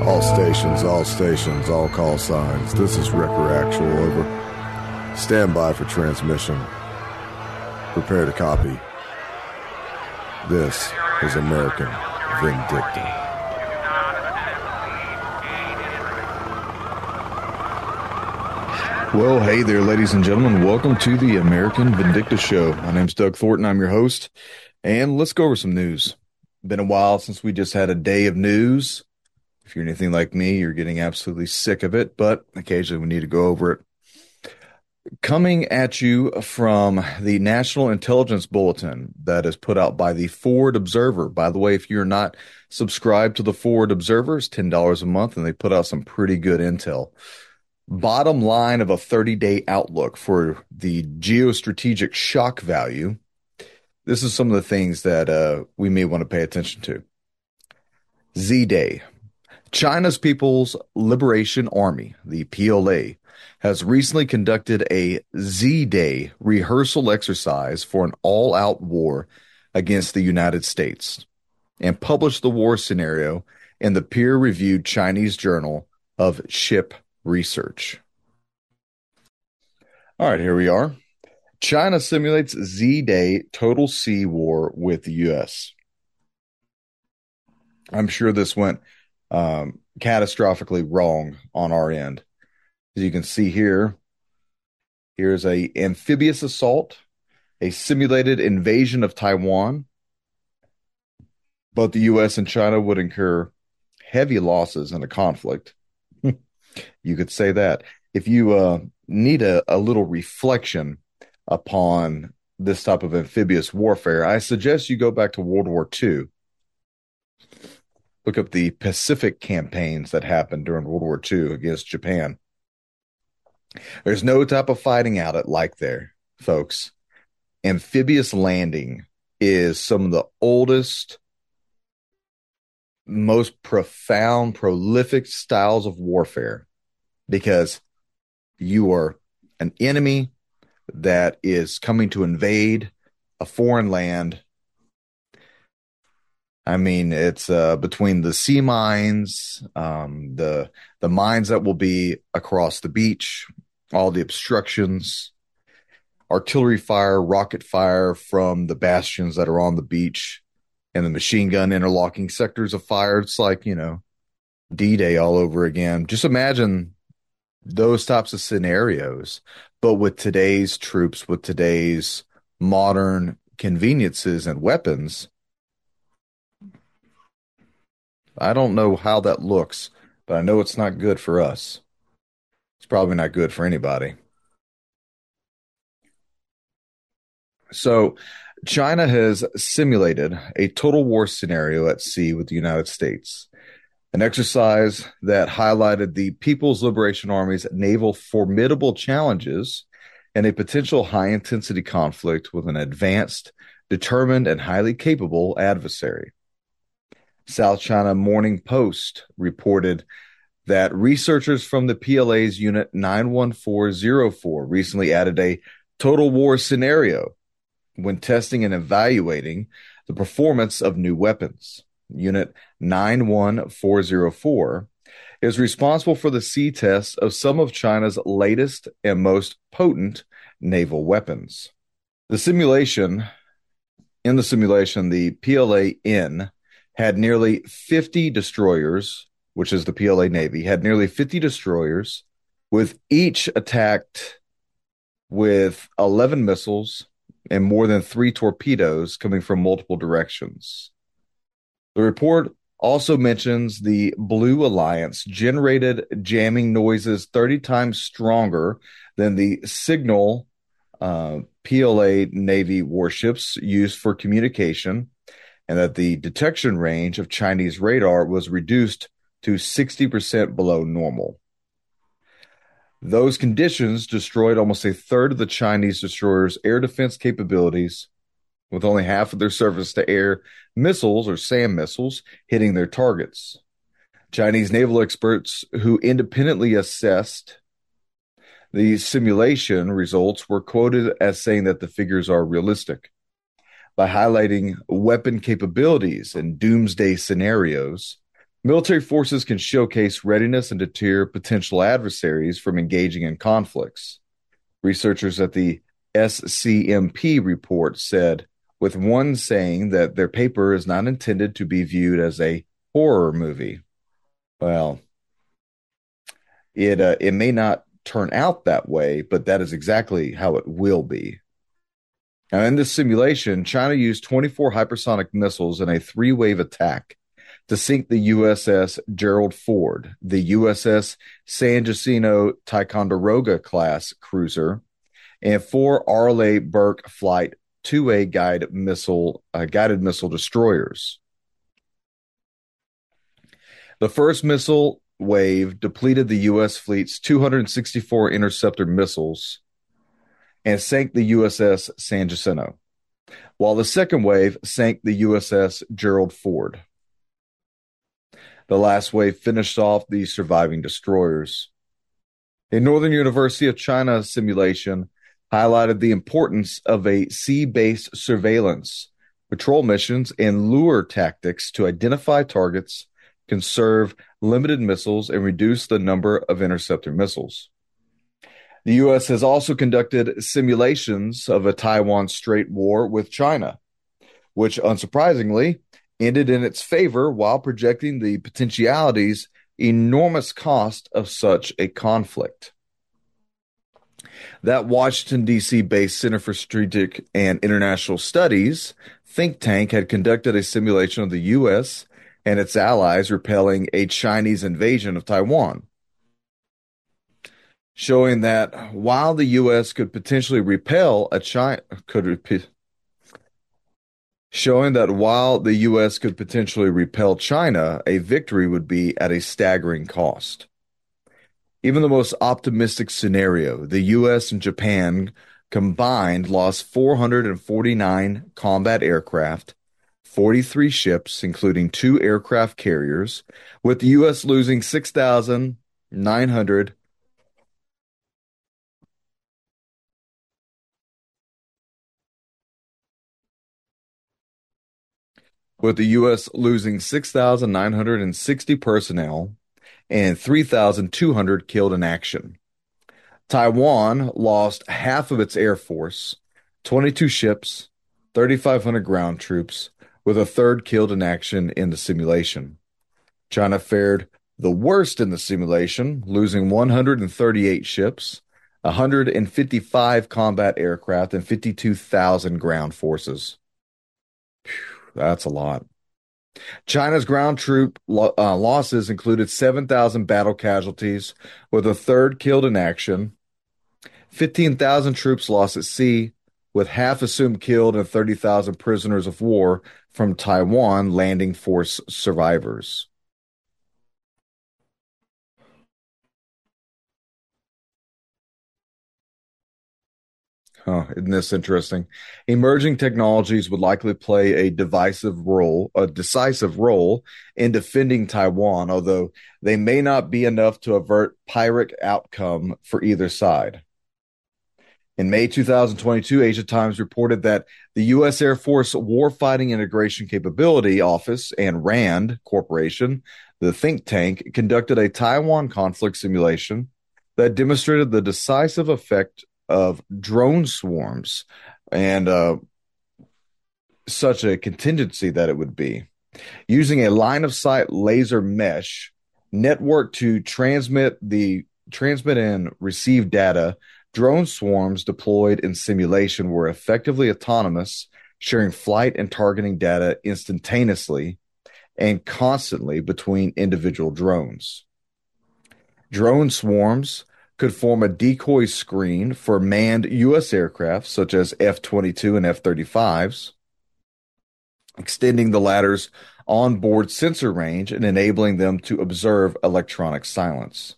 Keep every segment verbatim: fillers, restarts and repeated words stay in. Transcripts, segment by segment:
All stations, all stations, all call signs. This is Wrecker Actual, over. Stand by for transmission. Prepare to copy. This is American Vindicta. Well, hey there, ladies and gentlemen. Welcome to the American Vindicta Show. My name's Doug Thornton. I'm your host. And let's go over some news. Been a while since we just had a day of news. If you're anything like me, you're getting absolutely sick of it, but occasionally we need to go over it. Coming at you from the National Intelligence Bulletin that is put out by the Forward Observer. By the way, if you're not subscribed to the Forward Observer, it's ten dollars a month, and they put out some pretty good intel. Bottom line of a thirty-day outlook for the geostrategic shock value. This is some of the things that uh, we may want to pay attention to. Z-Day. China's People's Liberation Army, the P L A, has recently conducted a Z-Day rehearsal exercise for an all-out war against the United States and published the war scenario in the peer-reviewed Chinese Journal of Ship Research. All right, here we are. China simulates Z-Day total sea war with the U S. I'm sure this went um, catastrophically wrong on our end. As you can see here, here's a amphibious assault, a simulated invasion of Taiwan. Both the U S and China would incur heavy losses in a conflict. You could say that. If you uh, need a, a little reflection upon this type of amphibious warfare, I suggest you go back to World War Two. Look up the Pacific campaigns that happened during World War Two against Japan. There's no type of fighting out it like there, folks. Amphibious landing is some of the oldest, most profound, prolific styles of warfare, because you are an enemy that is coming to invade a foreign land. I mean, it's uh, between the sea mines, um, the the mines that will be across the beach, all the obstructions, artillery fire, rocket fire from the bastions that are on the beach, and the machine gun interlocking sectors of fire. It's like, you know, D-Day all over again. Just imagine those types of scenarios, but with today's troops, with today's modern conveniences and weapons. I don't know how that looks, but I know it's not good for us. It's probably not good for anybody. So China has simulated a total war scenario at sea with the United States, an exercise that highlighted the People's Liberation Army's naval formidable challenges and a potential high-intensity conflict with an advanced, determined, and highly capable adversary. South China Morning Post reported that researchers from the P L A's Unit nine one four zero four recently added a total war scenario when testing and evaluating the performance of new weapons. Unit nine one four zero four is responsible for the sea tests of some of China's latest and most potent naval weapons. The simulation, in the simulation, the P L A N had nearly fifty destroyers, which is the P L A Navy, had nearly fifty destroyers, with each attacked with eleven missiles and more than three torpedoes coming from multiple directions. The report also mentions the Blue Alliance generated jamming noises thirty times stronger than the signal uh, P L A Navy warships used for communication, and that the detection range of Chinese radar was reduced to sixty percent below normal. Those conditions destroyed almost a third of the Chinese destroyers' air defense capabilities, with only half of their surface-to-air missiles, or SAM missiles, hitting their targets. Chinese naval experts who independently assessed the simulation results were quoted as saying that the figures are realistic. By highlighting weapon capabilities and doomsday scenarios, Military forces can showcase readiness and deter potential adversaries from engaging in conflicts. Researchers at the S C M P report said, with one saying that their paper is not intended to be viewed as a horror movie. Well, it uh, it may not turn out that way, but that is exactly how it will be. Now, in this simulation, China used twenty-four hypersonic missiles in a three-wave attack to sink the U S S Gerald Ford, the U S S San Jacinto Ticonderoga class cruiser, and four Arleigh Burke Flight two A guided missile uh, guided missile destroyers. The first missile wave depleted the U S fleet's two hundred sixty-four interceptor missiles and sank the U S S San Jacinto, while the second wave sank the U S S Gerald Ford. The last wave finished off the surviving destroyers. A Northern University of China simulation highlighted the importance of a sea-based surveillance, patrol missions, and lure tactics to identify targets, conserve limited missiles, and reduce the number of interceptor missiles. The U S has also conducted simulations of a Taiwan Strait war with China, which unsurprisingly ended in its favor while projecting the potentialities enormous cost of such a conflict. That Washington, D C-based Center for Strategic and International Studies think tank had conducted a simulation of the U S and its allies repelling a Chinese invasion of Taiwan, showing that while the U S could potentially repel a China could repeat showing that while the U S could potentially repel China, a victory would be at a staggering cost. Even the most optimistic scenario, the U S and Japan combined lost four hundred forty-nine combat aircraft, forty-three ships, including two aircraft carriers, with the U S losing six thousand nine hundred with the U S losing six thousand nine hundred sixty personnel and three thousand two hundred killed in action. Taiwan lost half of its air force, twenty-two ships, thirty-five hundred ground troops, with a third killed in action in the simulation. China fared the worst in the simulation, losing one hundred thirty-eight ships, one hundred fifty-five combat aircraft, and fifty-two thousand ground forces. Whew, that's a lot. China's ground troop lo- uh, losses included seven thousand battle casualties, with a third killed in action, fifteen thousand troops lost at sea, with half assumed killed, and thirty thousand prisoners of war from Taiwan landing force survivors. Huh, isn't this interesting? Emerging technologies would likely play a divisive role, a decisive role in defending Taiwan, although they may not be enough to avert Pyrrhic outcome for either side. In May twenty twenty-two, Asia Times reported that the U S Air Force Warfighting Integration Capability Office and RAND Corporation, the think tank, conducted a Taiwan conflict simulation that demonstrated the decisive effect of drone swarms and uh, such a contingency that it would be. Using a line-of-sight laser mesh network to transmit the transmit and receive data, drone swarms deployed in simulation were effectively autonomous, sharing flight and targeting data instantaneously and constantly between individual drones. Drone swarms could form a decoy screen for manned U S aircraft such as F twenty-two and F thirty-fives, extending the latter's onboard sensor range and enabling them to observe electronic silence.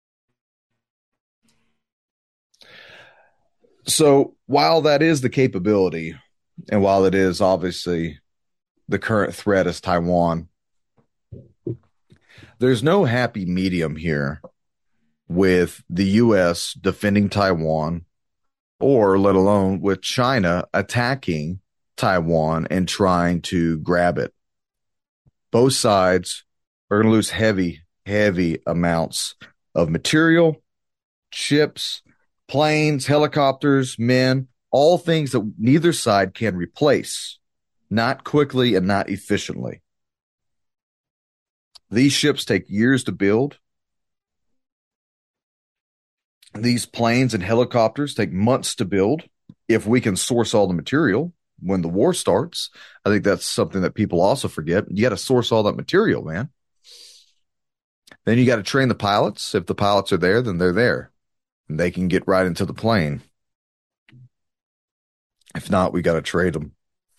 So while that is the capability, and while it is obviously the current threat is Taiwan, there's no happy medium here with the U S defending Taiwan, or let alone with China attacking Taiwan and trying to grab it. Both sides are going to lose heavy, heavy amounts of material, ships, planes, helicopters, men, all things that neither side can replace, not quickly and not efficiently. These ships take years to build. These planes and helicopters take months to build if we can source all the material when the war starts. I think that's something that people also forget. You got to source all that material, man. Then you got to train the pilots. If the pilots are there, then they're there. And they can get right into the plane. If not, we got to trade them.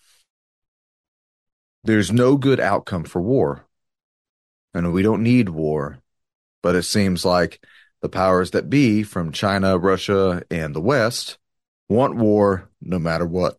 There's no good outcome for war. And we don't need war. But it seems like the powers that be from China, Russia, and the West want war no matter what.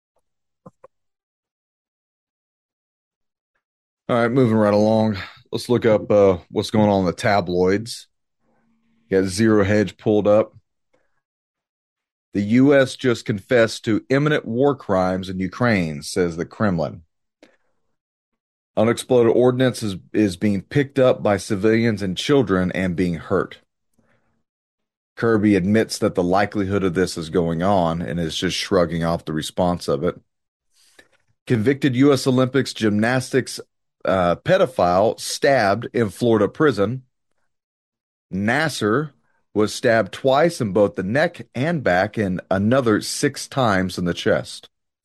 All right, moving right along. Let's look up uh, what's going on in the tabloids. You got Zero Hedge pulled up. The U S just confessed to imminent war crimes in Ukraine, says the Kremlin. Unexploded ordnance is, is being picked up by civilians and children and being hurt. Kirby admits that the likelihood of this is going on and is just shrugging off the response of it. Convicted U S Olympics gymnastics uh, pedophile stabbed in Florida prison. Nasser was stabbed twice in both the neck and back and another six times in the chest.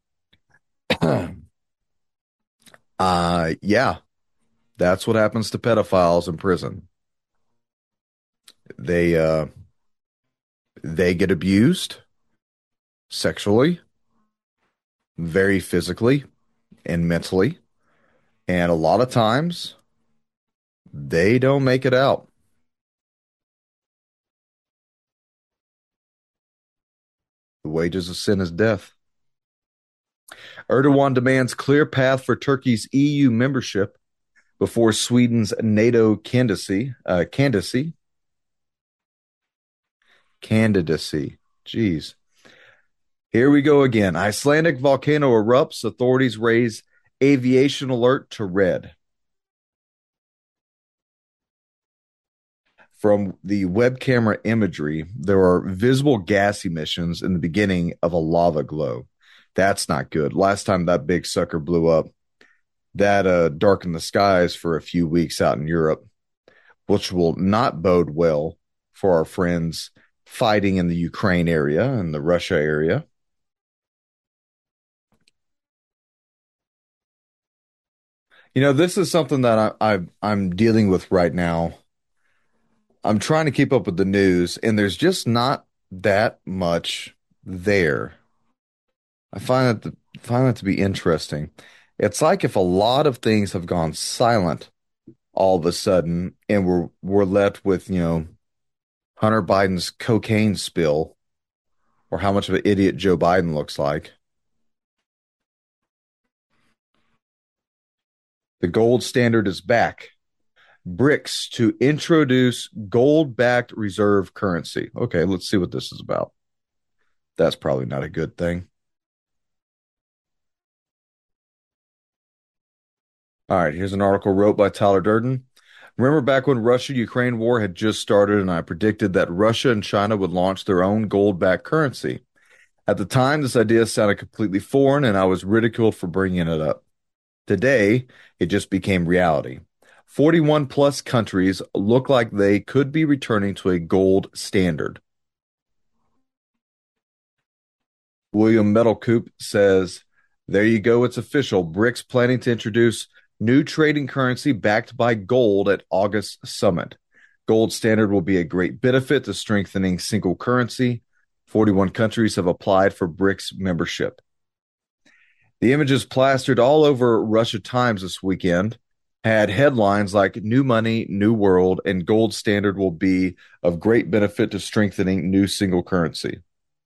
uh, yeah, that's what happens to pedophiles in prison. They, uh, they get abused sexually, very physically, and mentally. And a lot of times, they don't make it out. The wages of sin is death. Erdogan demands clear path for Turkey's E U membership before Sweden's NATO candidacy. Uh, candidacy. Candidacy. Jeez. Here we go again. Icelandic volcano erupts. Authorities raise aviation alert to red. From the web camera imagery, there are visible gas emissions in the beginning of a lava glow. That's not good. Last time that big sucker blew up, that uh, darkened the skies for a few weeks out in Europe, which will not bode well for our friends fighting in the Ukraine area and the Russia area. You know, this is something that I, I, I'm dealing with right now. I'm trying to keep up with the news, and there's just not that much there. I find that to, find that to be interesting. It's like if a lot of things have gone silent all of a sudden, and we're we're left with, you know, Hunter Biden's cocaine spill, or how much of an idiot Joe Biden looks like. The gold standard is back. BRICS to introduce gold-backed reserve currency. Okay, let's see what this is about. That's probably not a good thing. All right, here's an article wrote by Tyler Durden. Remember back when Russia-Ukraine war had just started and I predicted that Russia and China would launch their own gold-backed currency. At the time, this idea sounded completely foreign and I was ridiculed for bringing it up. Today, it just became reality. forty-one plus countries look like they could be returning to a gold standard. William Metalcoop says, there you go, it's official. BRICS planning to introduce new trading currency backed by gold at August summit. Gold standard will be a great benefit to strengthening single currency. forty-one countries have applied for BRICS membership. The images plastered all over Russia Times this weekend had headlines like New Money, New World, and Gold Standard will be of great benefit to strengthening new single currency.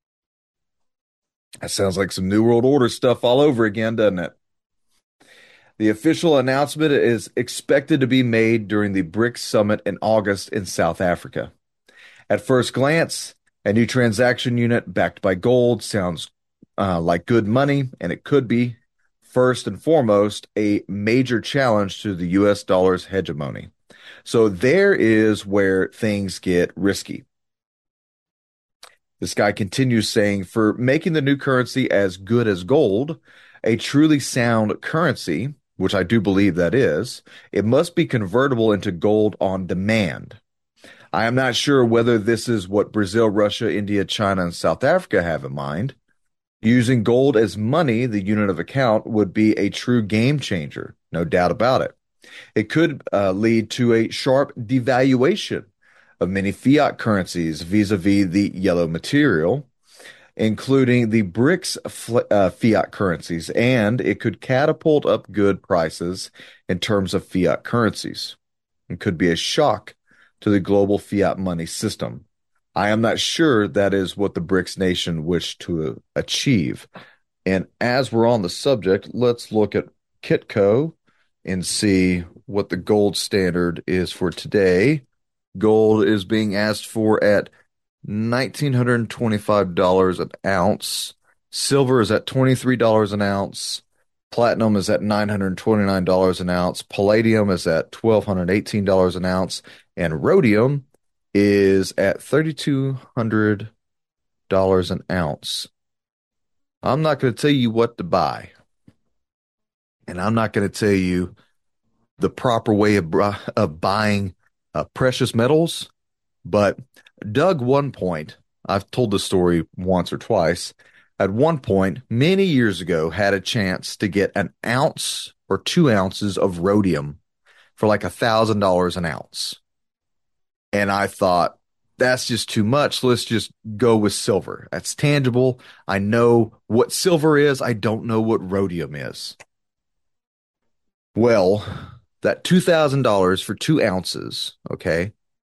That sounds like some New World Order stuff all over again, doesn't it? The official announcement is expected to be made during the BRICS summit in August in South Africa. At first glance, a new transaction unit backed by gold sounds uh, like good money, and it could be First and foremost, a major challenge to the U S dollar's hegemony. So there is where things get risky. This guy continues saying, for making the new currency as good as gold, a truly sound currency, which I do believe that is, it must be convertible into gold on demand. I am not sure whether this is what Brazil, Russia, India, China, and South Africa have in mind. Using gold as money, the unit of account, would be a true game changer, no doubt about it. It could uh, lead to a sharp devaluation of many fiat currencies vis-a-vis the yellow material, including the BRICS uh, fiat currencies, and it could catapult up good prices in terms of fiat currencies. It could be a shock to the global fiat money system. I am not sure that is what the BRICS nation wish to achieve. And as we're on the subject, let's look at Kitco and see what the gold standard is for today. Gold is being asked for at one thousand nine hundred twenty-five dollars an ounce. Silver is at twenty-three dollars an ounce. Platinum is at nine hundred twenty-nine dollars an ounce. Palladium is at one thousand two hundred eighteen dollars an ounce. And rhodium is at three thousand two hundred dollars an ounce. I'm not going to tell you what to buy. And I'm not going to tell you the proper way of, of buying uh, precious metals. But Doug, one point, I've told this story once or twice, at one point, many years ago, had a chance to get an ounce or two ounces of rhodium for like a thousand dollars an ounce. And I thought, that's just too much. Let's just go with silver. That's tangible. I know what silver is. I don't know what rhodium is. Well, that two thousand dollars for two ounces, okay?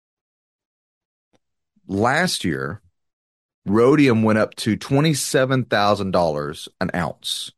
Last year, rhodium went up to twenty-seven thousand dollars an ounce.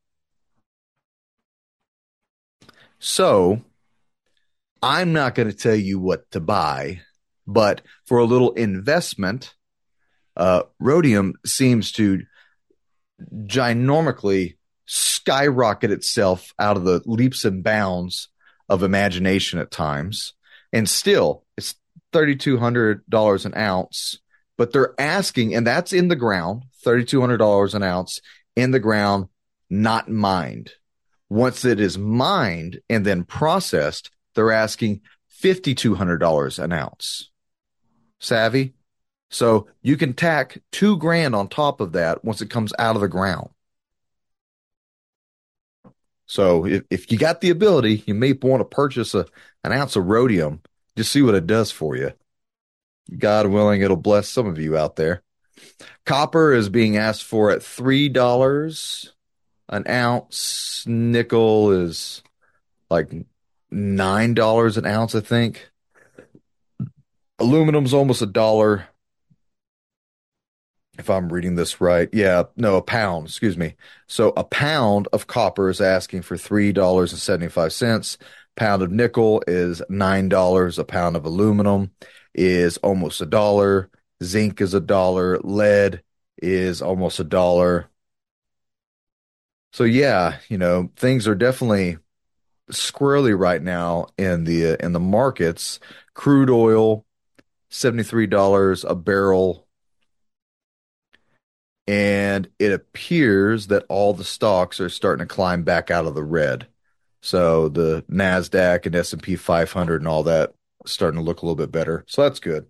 So, I'm not going to tell you what to buy, but for a little investment, uh, rhodium seems to ginormically skyrocket itself out of the leaps and bounds of imagination at times. And still, it's three thousand two hundred dollars an ounce, but they're asking, and that's in the ground, three thousand two hundred dollars an ounce in the ground, not mined. Once it is mined and then processed, they're asking five thousand two hundred dollars an ounce. Savvy? So you can tack two grand on top of that once it comes out of the ground. So if, if you got the ability, you may want to purchase a, an ounce of rhodium. Just see what it does for you. God willing, it'll bless some of you out there. Copper is being asked for at three dollars an ounce. Nickel is like nine dollars an ounce, I think. Aluminum's almost a dollar. If I'm reading this right. Yeah, no, a pound, excuse me. So a pound of copper is asking for three dollars and seventy-five cents. Pound of nickel is nine dollars. A pound of aluminum is almost a dollar. Zinc is a dollar. Lead is almost a dollar. So yeah, you know, things are definitely squirrely right now in the in the markets. Crude oil, seventy-three dollars a barrel. And it appears that all the stocks are starting to climb back out of the red. So the NASDAQ and S and P five hundred and all that starting to look a little bit better. So that's good.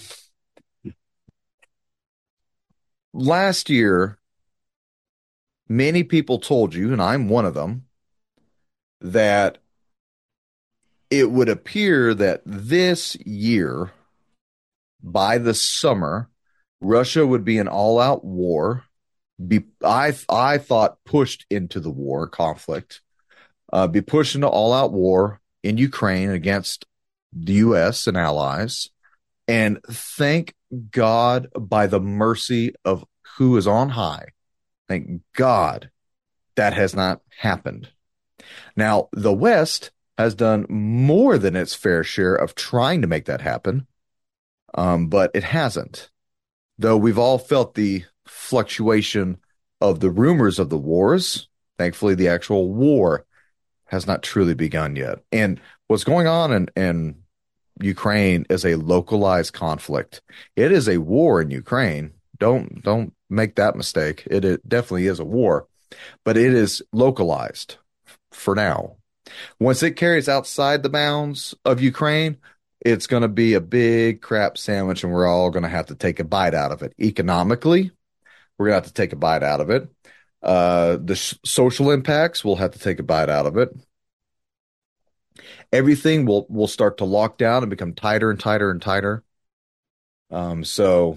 Last year, many people told you, and I'm one of them, that it would appear that this year, by the summer, Russia would be an all-out war. Be I I thought pushed into the war conflict. Uh, be pushed into all-out war in Ukraine against the U S and allies. And thank God, by the mercy of who is on high, thank God that has not happened. Now, the West has done more than its fair share of trying to make that happen, um, but it hasn't. Though we've all felt the fluctuation of the rumors of the wars, Thankfully, the actual war has not truly begun yet. And what's going on in, in Ukraine is a localized conflict. It is a war in Ukraine. Don't don't make that mistake. It, it definitely is a war, but it is localized for now. Once it carries outside the bounds of Ukraine, it's going to be a big crap sandwich, and we're all going to have to take a bite out of it. Economically, we're going to have to take a bite out of it. Uh, the sh- social impacts, we'll have to take a bite out of it. Everything will will start to lock down and become tighter and tighter and tighter. Um, so,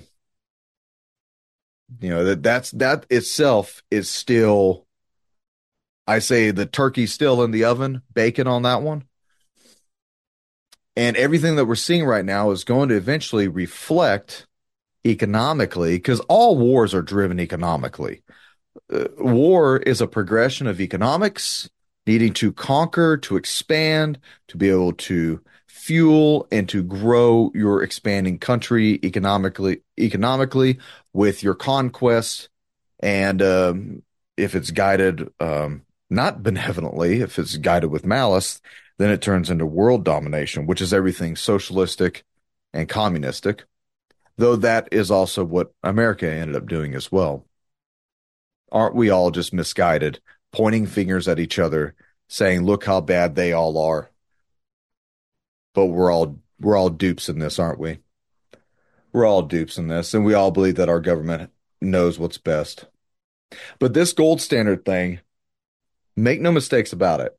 you know, that that's that itself is still, I say the turkey's still in the oven, bacon on that one. And everything that we're seeing right now is going to eventually reflect economically, because all wars are driven economically. Uh, war is a progression of economics, needing to conquer, to expand, to be able to fuel and to grow your expanding country economically, economically with your conquests. And um, if it's guided um, not benevolently, if it's guided with malice, then it turns into world domination, which is everything socialistic and communistic, though that is also what America ended up doing as well. Aren't we all just misguided, pointing fingers at each other, saying, look how bad they all are? But we're all we're all dupes in this, aren't we? We're all dupes in this, and we all believe that our government knows what's best. But this gold standard thing, make no mistakes about it.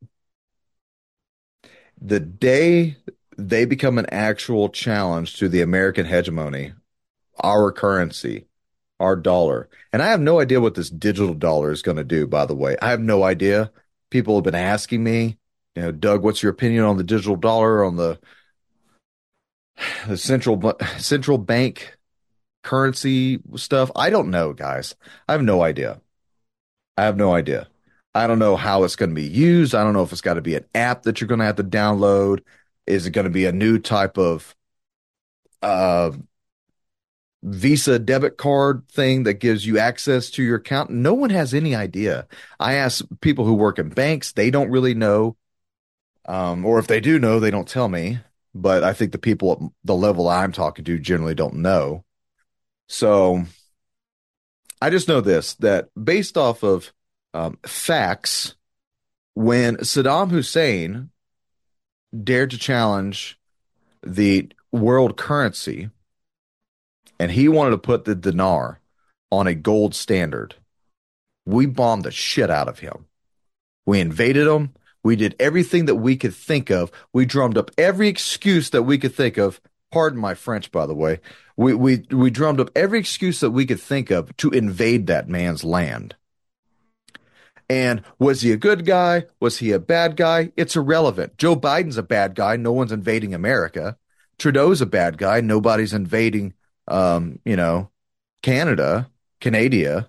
The day they become an actual challenge to the American hegemony, our currency, our dollar, and I have no idea what this digital dollar is going to do, by the way. I have no idea. People have been asking me, you know, Doug, what's your opinion on the digital dollar, on the the central central bank currency stuff? I don't know, guys. I have no idea. I have no idea. I don't know how it's going to be used. I don't know if it's got to be an app that you're going to have to download. Is it going to be a new type of uh, Visa debit card thing that gives you access to your account? No one has any idea. I ask people who work in banks. They don't really know. Um, or if they do know, they don't tell me. But I think the people at the level I'm talking to generally don't know. So I just know this, that based off of um, facts, when Saddam Hussein dared to challenge the world currency and he wanted to put the dinar on a gold standard, we bombed the shit out of him. We invaded him. We did everything that we could think of. We drummed up every excuse that we could think of. Pardon my French, by the way. We we we drummed up every excuse that we could think of to invade that man's land. And was he a good guy? Was he a bad guy? It's irrelevant. Joe Biden's a bad guy. No one's invading America. Trudeau's a bad guy. Nobody's invading, um, you know, Canada, Canada.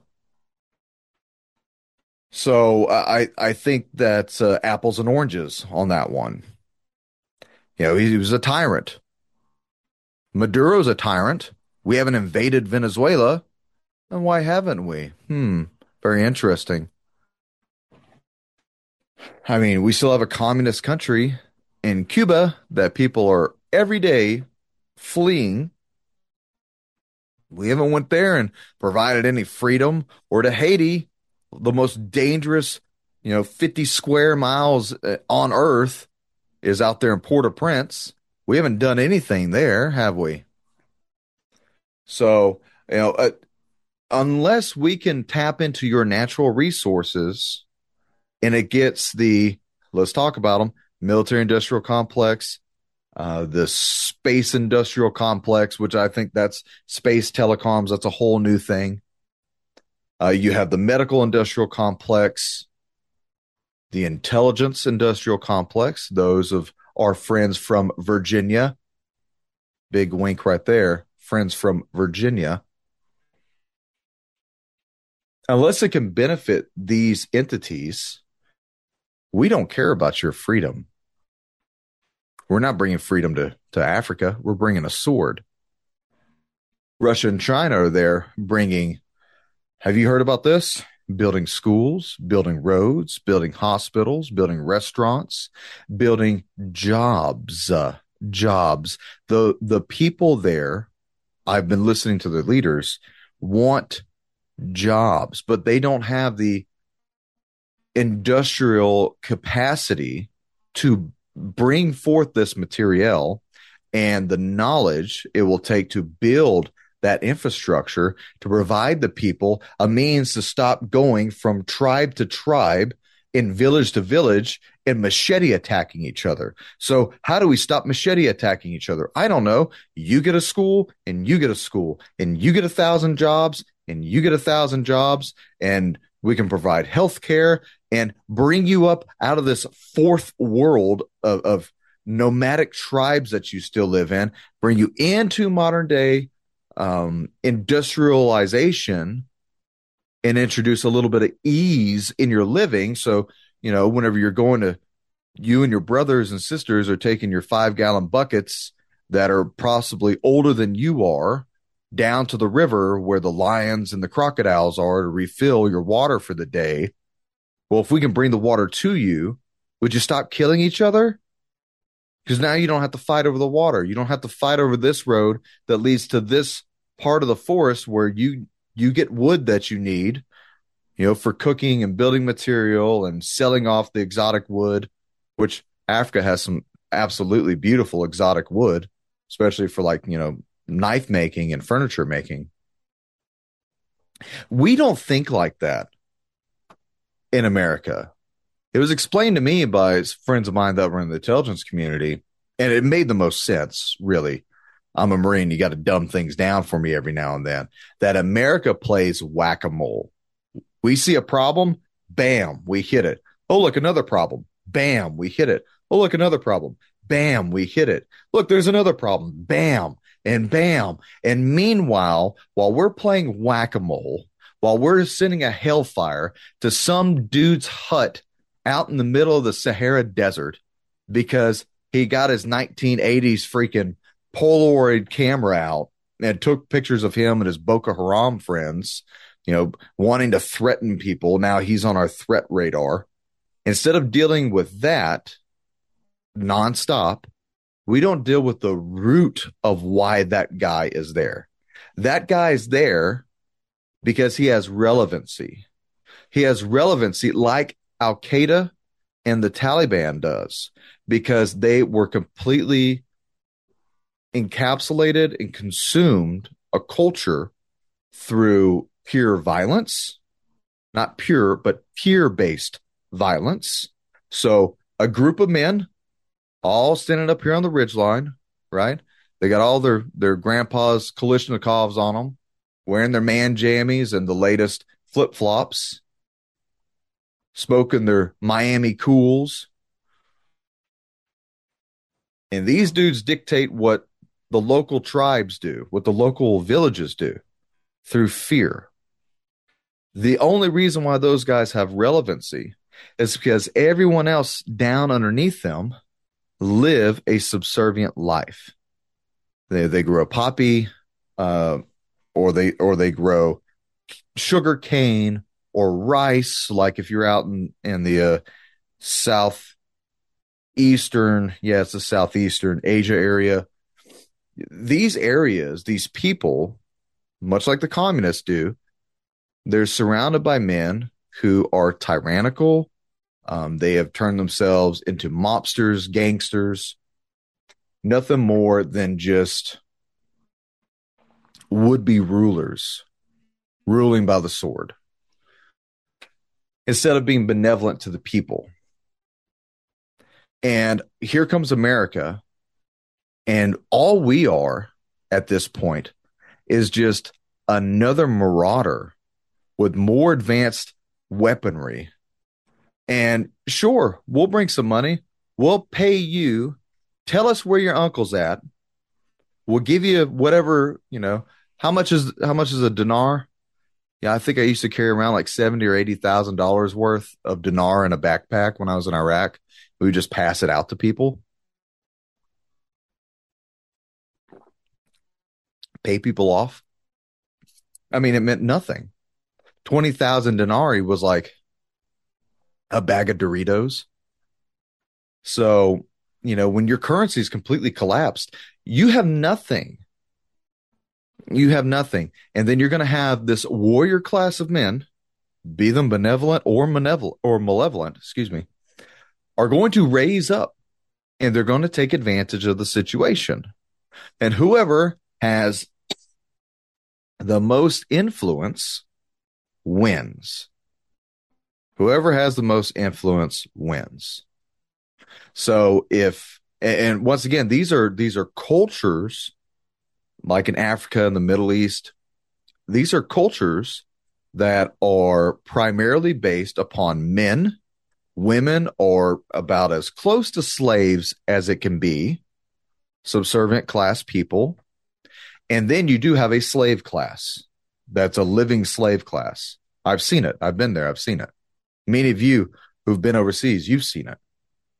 So I I think that's uh, apples and oranges on that one. You know, he, he was a tyrant. Maduro's a tyrant. We haven't invaded Venezuela. And why haven't we? Hmm. Very interesting. I mean, we still have a communist country in Cuba that people are every day fleeing. We haven't went there and provided any freedom, or to Haiti, the most dangerous, you know, fifty square miles on earth is out there in Port-au-Prince. We haven't done anything there, have we? So, you know, uh, unless we can tap into your natural resources and it gets the, let's talk about them, military industrial complex, uh, the space industrial complex, which I think that's space telecoms. That's a whole new thing. Uh, you have the medical industrial complex, the intelligence industrial complex, those of our friends from Virginia. Big wink right there. Friends from Virginia. Unless it can benefit these entities, we don't care about your freedom. We're not bringing freedom to, to Africa. We're bringing a sword. Russia and China are there bringing, have you heard about this? building schools, building roads, building hospitals, building restaurants, building jobs, uh, jobs. The, the people there, I've been listening to the leaders, want jobs, but they don't have the industrial capacity to bring forth this materiel and the knowledge it will take to build that infrastructure to provide the people a means to stop going from tribe to tribe in village to village and machete attacking each other. So how do we stop machete attacking each other? I don't know. You get a school and you get a school and you get a thousand jobs and you get a thousand jobs, and we can provide health care and bring you up out of this fourth world of, of nomadic tribes that you still live in, bring you into modern day um, industrialization, and introduce a little bit of ease in your living. So, you know, whenever you're going to, you and your brothers and sisters are taking your five gallon buckets that are possibly older than you are down to the river where the lions and the crocodiles are to refill your water for the day. Well, if we can bring the water to you, would you stop killing each other? Because now you don't have to fight over the water. You don't have to fight over this road that leads to this part of the forest where you you get wood that you need, you know, for cooking and building material and selling off the exotic wood, which Africa has some absolutely beautiful exotic wood, especially for, like, you know, knife making and furniture making. We don't think like that in America. It was explained to me by friends of mine that were in the intelligence community, and it made the most sense, really. I'm a Marine. You got to dumb things down for me every now and then. That America plays whack-a-mole. We see a problem, bam, we hit it. Oh, look, another problem. Bam, we hit it. Oh, look, another problem. Bam, we hit it. Look, there's another problem. Bam, and bam. And meanwhile, while we're playing whack-a-mole, while we're sending a hellfire to some dude's hut out in the middle of the Sahara Desert because he got his nineteen eighties freaking Polaroid camera out and took pictures of him and his Boko Haram friends, you know, wanting to threaten people. Now he's on our threat radar. Instead of dealing with that nonstop, we don't deal with the root of why that guy is there. That guy is there because he has relevancy. He has relevancy like Al Qaeda and the Taliban does, because they were completely encapsulated and consumed a culture through pure violence, not pure, but peer-based violence. So a group of men all standing up here on the ridgeline, right? They got all their, their grandpa's Kalashnikovs on them, wearing their man jammies and the latest flip-flops, smoking their Miami Cools. And these dudes dictate what the local tribes do, what the local villages do, through fear. The only reason why those guys have relevancy is because everyone else down underneath them live a subservient life. They they grow poppy, uh, or they or they grow sugar cane or rice. Like if you're out in in the uh, southeastern, yeah, it's the southeastern Asia area. These areas, these people, much like the communists do, they're surrounded by men who are tyrannical. Um, they have turned themselves into mobsters, gangsters, nothing more than just would-be rulers ruling by the sword instead of being benevolent to the people. And here comes America, and all we are at this point is just another marauder with more advanced weaponry. And sure, we'll bring some money. We'll pay you. Tell us where your uncle's at. We'll give you whatever, you know, how much is how much is a dinar? Yeah, I think I used to carry around like seventy or eighty thousand dollars worth of dinar in a backpack when I was in Iraq. We would just pass it out to people. Pay people off. I mean, it meant nothing. twenty thousand denarii was like a bag of Doritos. So, you know, when your currency is completely collapsed, you have nothing. You have nothing. And then you're going to have this warrior class of men, be them benevolent or malevolent or malevolent, excuse me, are going to raise up and they're going to take advantage of the situation. And whoever has the most influence wins. Whoever has the most influence wins. So if, and once again, these are, these are cultures like in Africa and the Middle East. These are cultures that are primarily based upon men. Women are about as close to slaves as it can be, subservient class people. And then you do have a slave class that's a living slave class. I've seen it. I've been there. I've seen it. Many of you who've been overseas, you've seen it.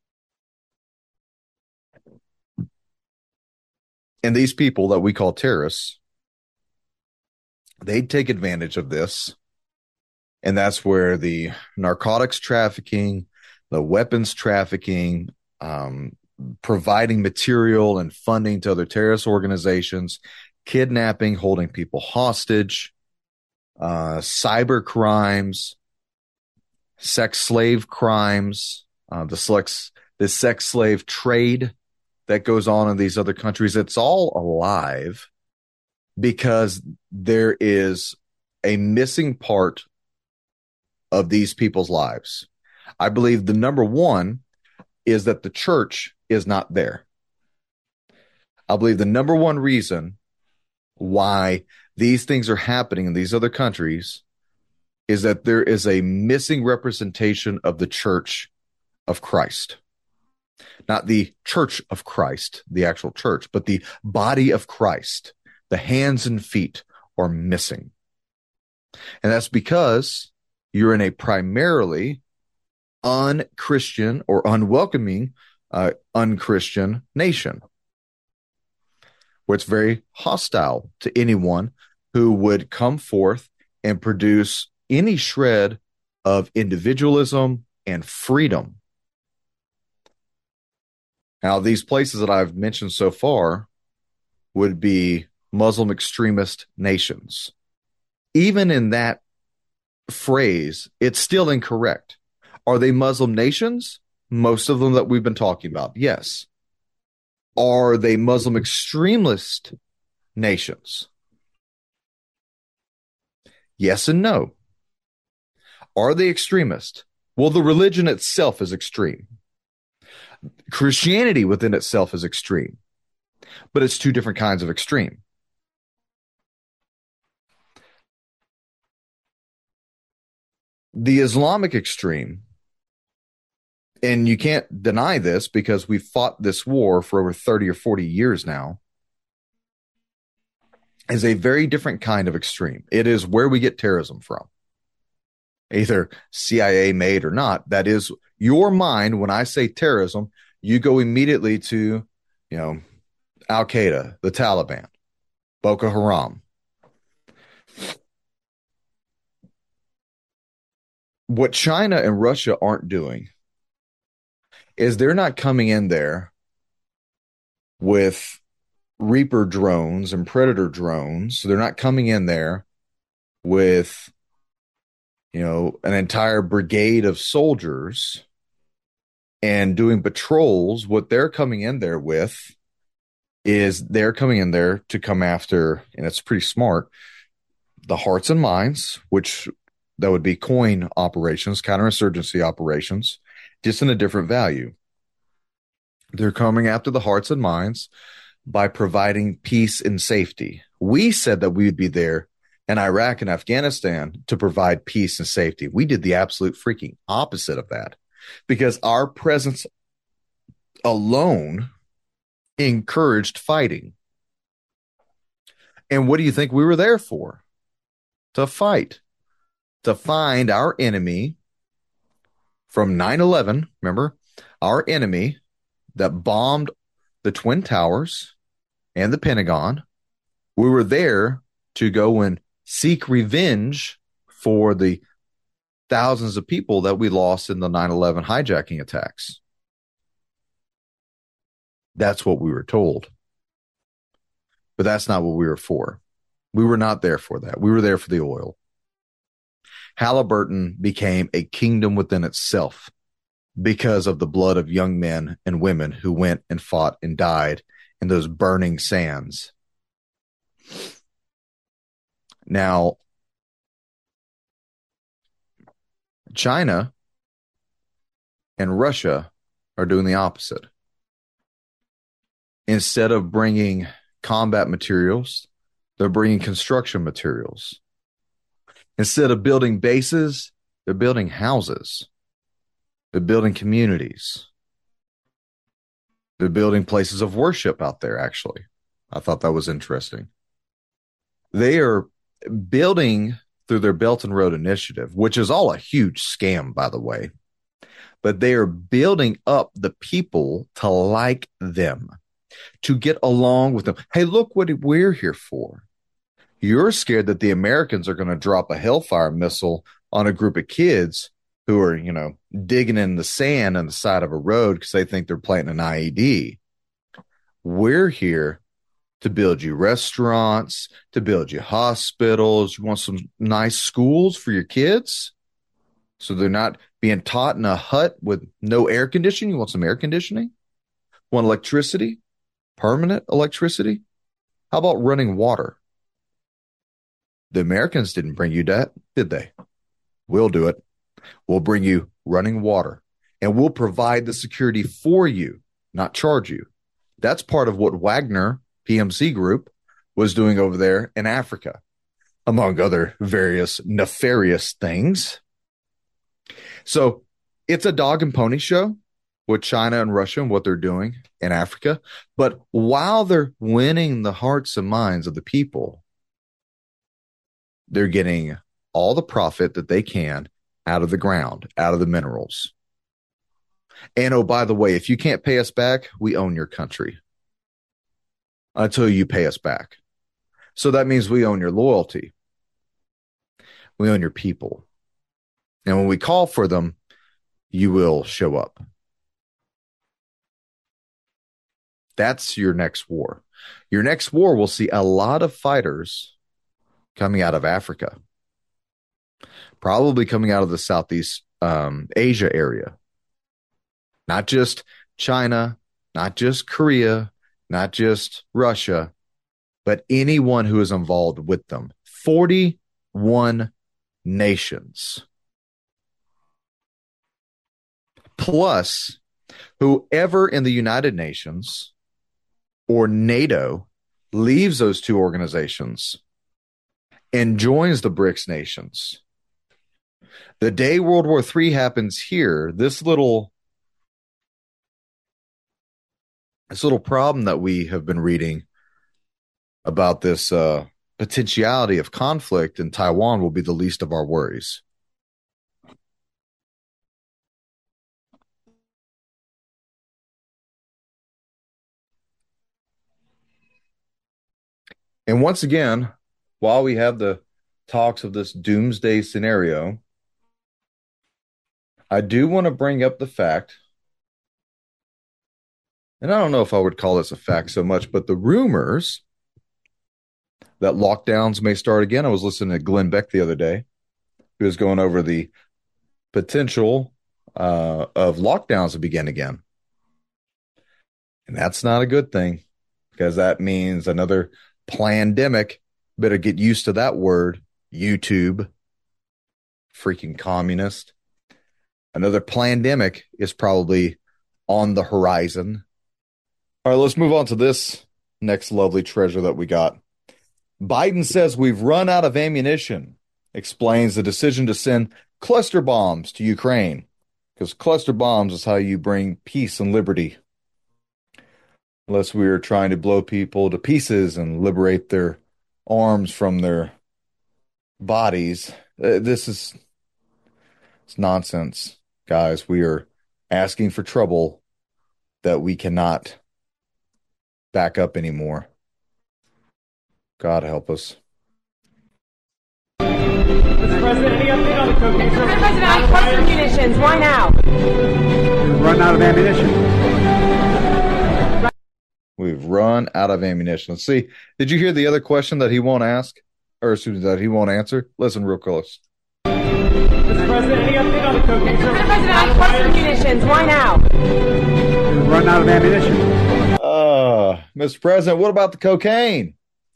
And these people that we call terrorists, they take advantage of this. And that's where the narcotics trafficking, the weapons trafficking, um, providing material and funding to other terrorist organizations, kidnapping, holding people hostage, uh, cyber crimes, sex slave crimes, uh, the sex, the sex slave trade that goes on in these other countries. It's all alive because there is a missing part of these people's lives. I believe the number one is that the church is not there. I believe the number one reason why these things are happening in these other countries is that there is a missing representation of the church of Christ. Not the church of Christ, the actual church, but the body of Christ. The hands and feet are missing. And that's because you're in a primarily unchristian or unwelcoming, uh, unchristian nation, where it's very hostile to anyone who would come forth and produce any shred of individualism and freedom. Now, these places that I've mentioned so far would be Muslim extremist nations. Even in that phrase, it's still incorrect. Are they Muslim nations? Most of them that we've been talking about, yes. Are they Muslim extremist nations? Yes and no. Are they extremist? Well, the religion itself is extreme. Christianity within itself is extreme, but it's two different kinds of extreme. The Islamic extreme, and you can't deny this because we've fought this war for over thirty or forty years now, is a very different kind of extreme. It is where we get terrorism from. Either C I A made or not, that is your mind. When I say terrorism, you go immediately to, you know, Al-Qaeda, the Taliban, Boko Haram. What China and Russia aren't doing is they're not coming in there with Reaper drones and Predator drones. So they're not coming in there with, you know, an entire brigade of soldiers and doing patrols. What they're coming in there with is they're coming in there to come after, and it's pretty smart, the hearts and minds, which that would be coin operations, counterinsurgency operations, just in a different value. They're coming after the hearts and minds by providing peace and safety. We said that we would be there in Iraq and Afghanistan to provide peace and safety. We did the absolute freaking opposite of that because our presence alone encouraged fighting. And what do you think we were there for? To fight, to find our enemy from nine eleven. Remember, our enemy that bombed the Twin Towers and the Pentagon. We were there to go and seek revenge for the thousands of people that we lost in the nine eleven hijacking attacks. That's what we were told. But that's not what we were for. We were not there for that. We were there for the oil. Halliburton became a kingdom within itself because of the blood of young men and women who went and fought and died in those burning sands. Now, China and Russia are doing the opposite. Instead of bringing combat materials, they're bringing construction materials. Instead of building bases, they're building houses. They're building communities. They're building places of worship out there, actually. I thought that was interesting. They are building through their Belt and Road Initiative, which is all a huge scam, by the way. But they are building up the people to like them, to get along with them. Hey, look what we're here for. You're scared that the Americans are going to drop a Hellfire missile on a group of kids who are, you know, digging in the sand on the side of a road because they think they're planting an I E D. We're here to build you restaurants, to build you hospitals. You want some nice schools for your kids so they're not being taught in a hut with no air conditioning. You want some air conditioning? Want electricity? Permanent electricity? How about running water? The Americans didn't bring you that, did they? We'll do it. We'll bring you running water, and we'll provide the security for you, not charge you. That's part of what Wagner P M C Group was doing over there in Africa, among other various nefarious things. So it's a dog and pony show with China and Russia and what they're doing in Africa. But while they're winning the hearts and minds of the people, they're getting all the profit that they can out of the ground, out of the minerals. And oh, by the way, if you can't pay us back, we own your country until you pay us back. So that means we own your loyalty. We own your people. And when we call for them, you will show up. That's your next war. Your next war will see a lot of fighters coming out of Africa, probably coming out of the Southeast um, Asia area. Not just China, not just Korea, not just Russia, but anyone who is involved with them. forty-one nations. Plus, whoever in the United Nations or NATO leaves those two organizations and joins the BRICS nations. The day World War Three happens here, this little this little problem that we have been reading about this uh, potentiality of conflict in Taiwan will be the least of our worries. And once again, while we have the talks of this doomsday scenario, I do want to bring up the fact, and I don't know if I would call this a fact so much, but the rumors that lockdowns may start again. I was listening to Glenn Beck the other day, who was going over the potential uh, of lockdowns to begin again. And that's not a good thing, because that means another plandemic. Better get used to that word, YouTube. Freaking communist. Another plandemic is probably on the horizon. All right, let's move on to this next lovely treasure that we got. Biden says we've run out of ammunition. Explains the decision to send cluster bombs to Ukraine. Because cluster bombs is how you bring peace and liberty. Unless we are trying to blow people to pieces and liberate their arms from their bodies. Uh, this is it's nonsense, guys. We are asking for trouble that we cannot back up anymore. God help us. Mister President, any update on the cocaine? Mister President, I have cluster munitions. Why now? We've run out of ammunition. We've run out of ammunition. Let's see. Did you hear the other question that he won't ask? Or excuse me, that he won't answer? Listen real close. Mister President, any update on the cocaine? Mister President, I have cluster munitions. Why now? We've run out of ammunition. Uh, Mister President, what about the cocaine?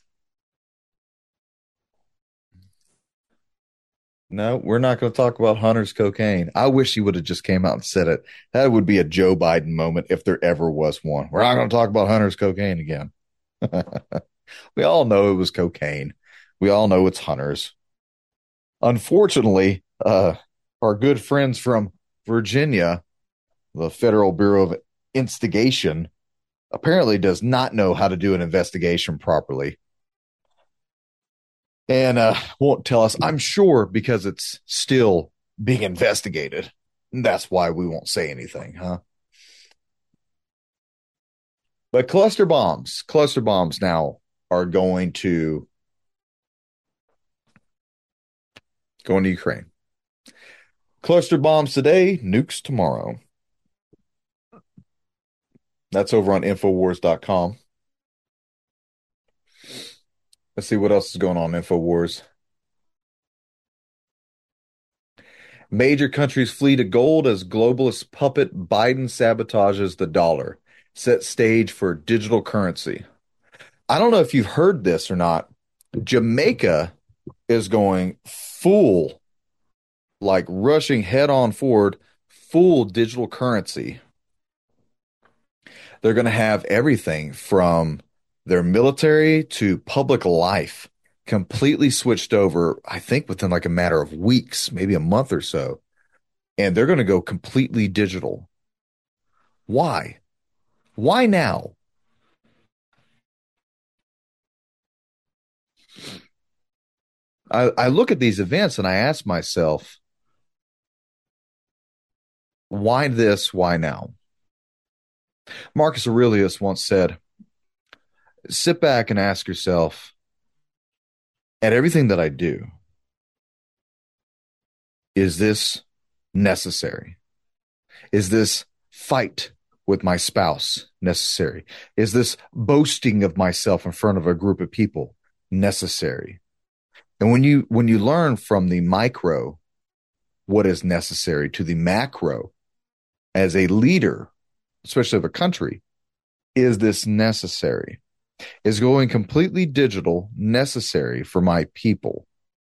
No, we're not going to talk about Hunter's cocaine. I wish he would have just came out and said it. That would be a Joe Biden moment if there ever was one. We're not going to talk about Hunter's cocaine again. We all know it was cocaine. We all know it's Hunter's. Unfortunately, uh, our good friends from Virginia, the Federal Bureau of Instigation, apparently does not know how to do an investigation properly. And uh, won't tell us, I'm sure, because it's still being investigated. That's why we won't say anything, huh? But cluster bombs, cluster bombs now are going to going to Ukraine. Cluster bombs today, nukes tomorrow. That's over on Infowars dot com. Let's see what else is going on in Infowars. Major countries flee to gold as globalist puppet Biden sabotages the dollar. Set stage for digital currency. I don't know if you've heard this or not. Jamaica is going full, like rushing head on forward, full digital currency. They're going to have everything from their military to public life completely switched over, I think within like a matter of weeks, maybe a month or so. And they're going to go completely digital. Why? Why now? I, I look at these events and I ask myself, why this? Why now? Marcus Aurelius once said, sit back and ask yourself, at everything that I do, is this necessary? Is this fight with my spouse necessary? Is this boasting of myself in front of a group of people necessary? And when you when you learn from the micro what is necessary to the macro as a leader, especially of a country, is this necessary? Is going completely digital necessary for my people?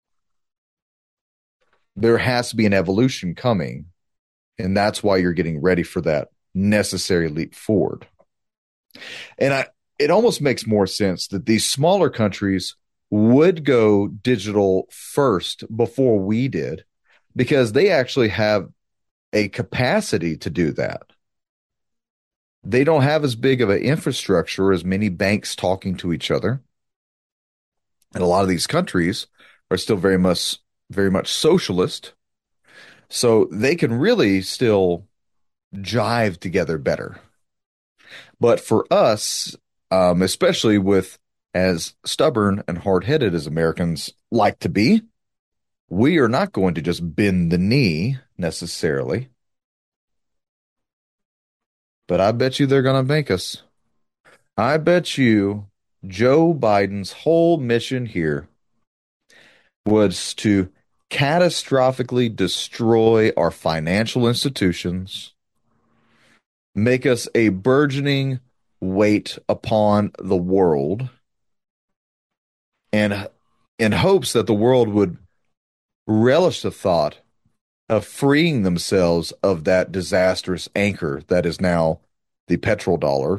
There has to be an evolution coming, and that's why you're getting ready for that necessary leap forward. And I, it almost makes more sense that these smaller countries would go digital first before we did, because they actually have a capacity to do that. They don't have as big of an infrastructure as many banks talking to each other. And a lot of these countries are still very much, very much socialist. So they can really still jive together better. But for us, um, especially with as stubborn and hard-headed as Americans like to be, we are not going to just bend the knee necessarily. But I bet you they're going to bank us. I bet you Joe Biden's whole mission here was to catastrophically destroy our financial institutions, make us a burgeoning weight upon the world, and in hopes that the world would relish the thought of freeing themselves of that disastrous anchor that is now the petrodollar,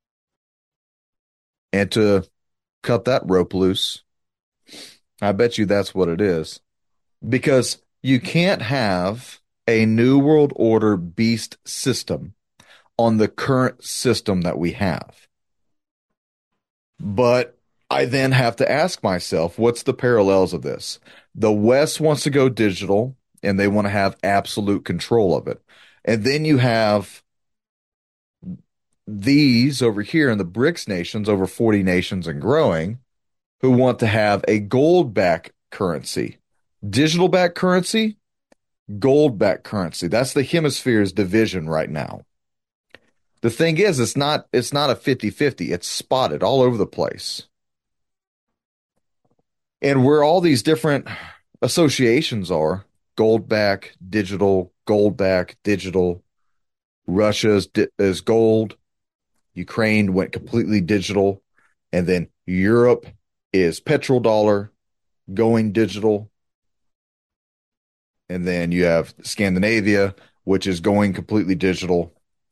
and to cut that rope loose. I bet you that's what it is. Because you can't have a New World Order beast system on the current system that we have. But I then have to ask myself, what's the parallels of this? The West wants to go digital, and they want to have absolute control of it. And then you have these over here in the BRICS nations, over forty nations and growing, who want to have a gold-backed currency, Digital backed currency, gold backed currency. That's the hemisphere's division right now. The thing is, it's not it's not a fifty-fifty. It's spotted all over the place. And where all these different associations are, gold back, digital, gold back, digital. Russia's di- is gold. Ukraine went completely digital. And then Europe is petrodollar going digital. And then you have Scandinavia, which is going completely digital.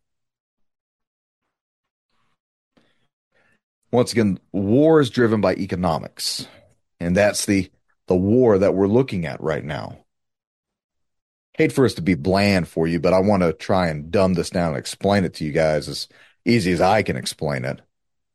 Once again, war is driven by economics. And that's the, the war that we're looking at right now. Hate for us to be bland for you, but I want to try and dumb this down and explain it to you guys as easy as I can explain it.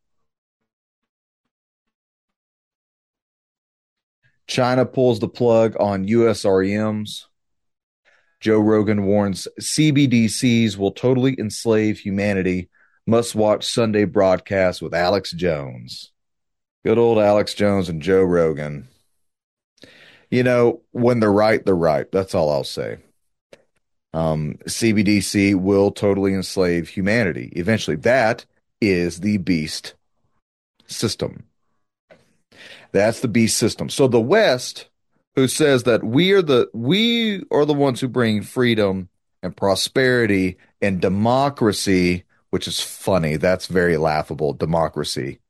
China pulls the plug on U S R E Ms. Joe Rogan warns C B D Cs will totally enslave humanity. Must watch Sunday broadcast with Alex Jones. Good old Alex Jones and Joe Rogan. You know, when they're right, they're right. That's all I'll say. Um, C B D C will totally enslave humanity. Eventually, that is the beast system. That's the beast system. So the West, who says that we are the we are the ones who bring freedom and prosperity and democracy, which is funny. That's very laughable. Democracy.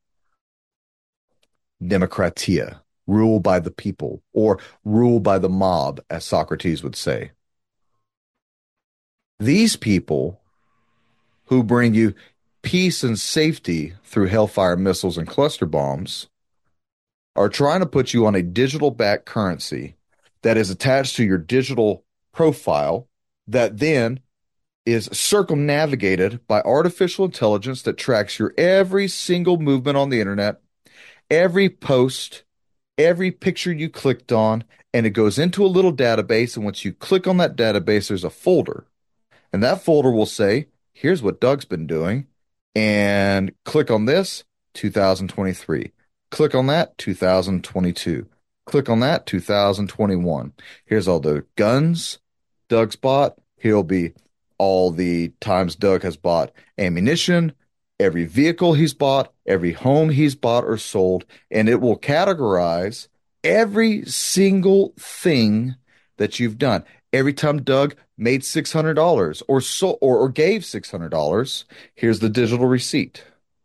Democratia. Rule by the people, or rule by the mob, as Socrates would say. These people who bring you peace and safety through hellfire missiles and cluster bombs are trying to put you on a digital backed currency that is attached to your digital profile that then is circumnavigated by artificial intelligence that tracks your every single movement on the internet, every post, every picture you clicked on, and it goes into a little database. And once you click on that database, there's a folder. And that folder will say, here's what Doug's been doing. And click on this, two thousand twenty-three. Click on that, two thousand twenty-two. Click on that, two thousand twenty-one. Here's all the guns Doug's bought. Here'll be all the times Doug has bought ammunition, every vehicle he's bought, every home he's bought or sold, and it will categorize every single thing that you've done. Every time Doug made six hundred dollars or so or, or gave six hundred dollars, here's the digital receipt.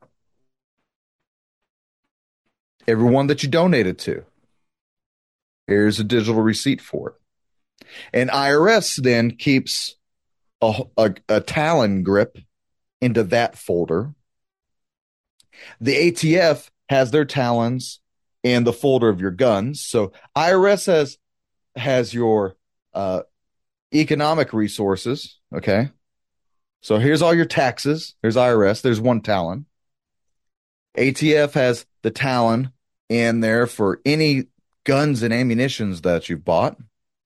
Everyone that you donated to, here's a digital receipt for it. And I R S then keeps a, a, a Talon grip into that folder. The A T F has their Talons in the folder of your guns. So I R S has, has your uh, economic resources, okay? So here's all your taxes. There's I R S. There's one Talon. A T F has the Talon in there for any guns and ammunitions that you've bought.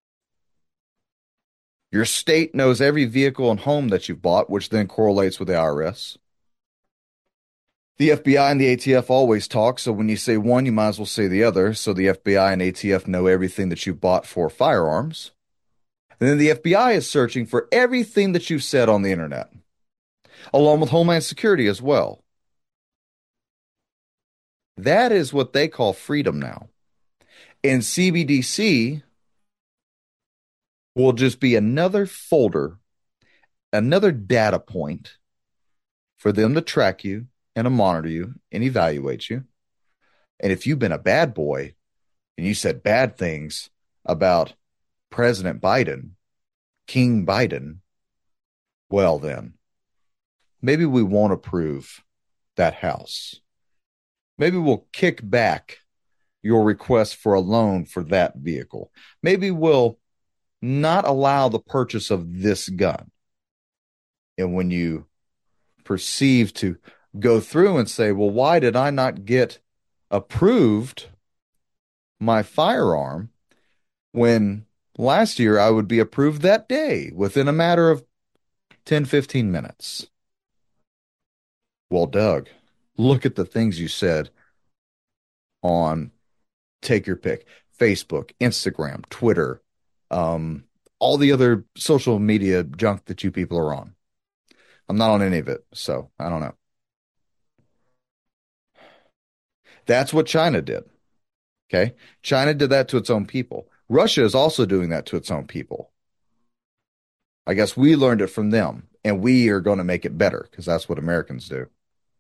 Your state knows every vehicle and home that you've bought, which then correlates with the I R S. The F B I and the A T F always talk, so when you say one, you might as well say the other. So the F B I and A T F know everything that you've bought for firearms. And then the F B I is searching for everything that you've said on the internet, along with Homeland Security as well. That is what they call freedom now. And C B D C will just be another folder, another data point for them to track you and to monitor you and evaluate you. And if you've been a bad boy and you said bad things about President Biden, King Biden, well then, maybe we won't approve that house. Maybe we'll kick back your request for a loan for that vehicle. Maybe we'll not allow the purchase of this gun. And when you perceive to go through and say, well, why did I not get approved my firearm when last year I would be approved that day within a matter of ten, fifteen minutes? Well, Doug, look at the things you said on take your pick. Facebook, Instagram, Twitter, um, all the other social media junk that you people are on. I'm not on any of it, so I don't know. That's what China did. Okay. China did that to its own people. Russia is also doing that to its own people. I guess we learned it from them, and we are going to make it better because that's what Americans do.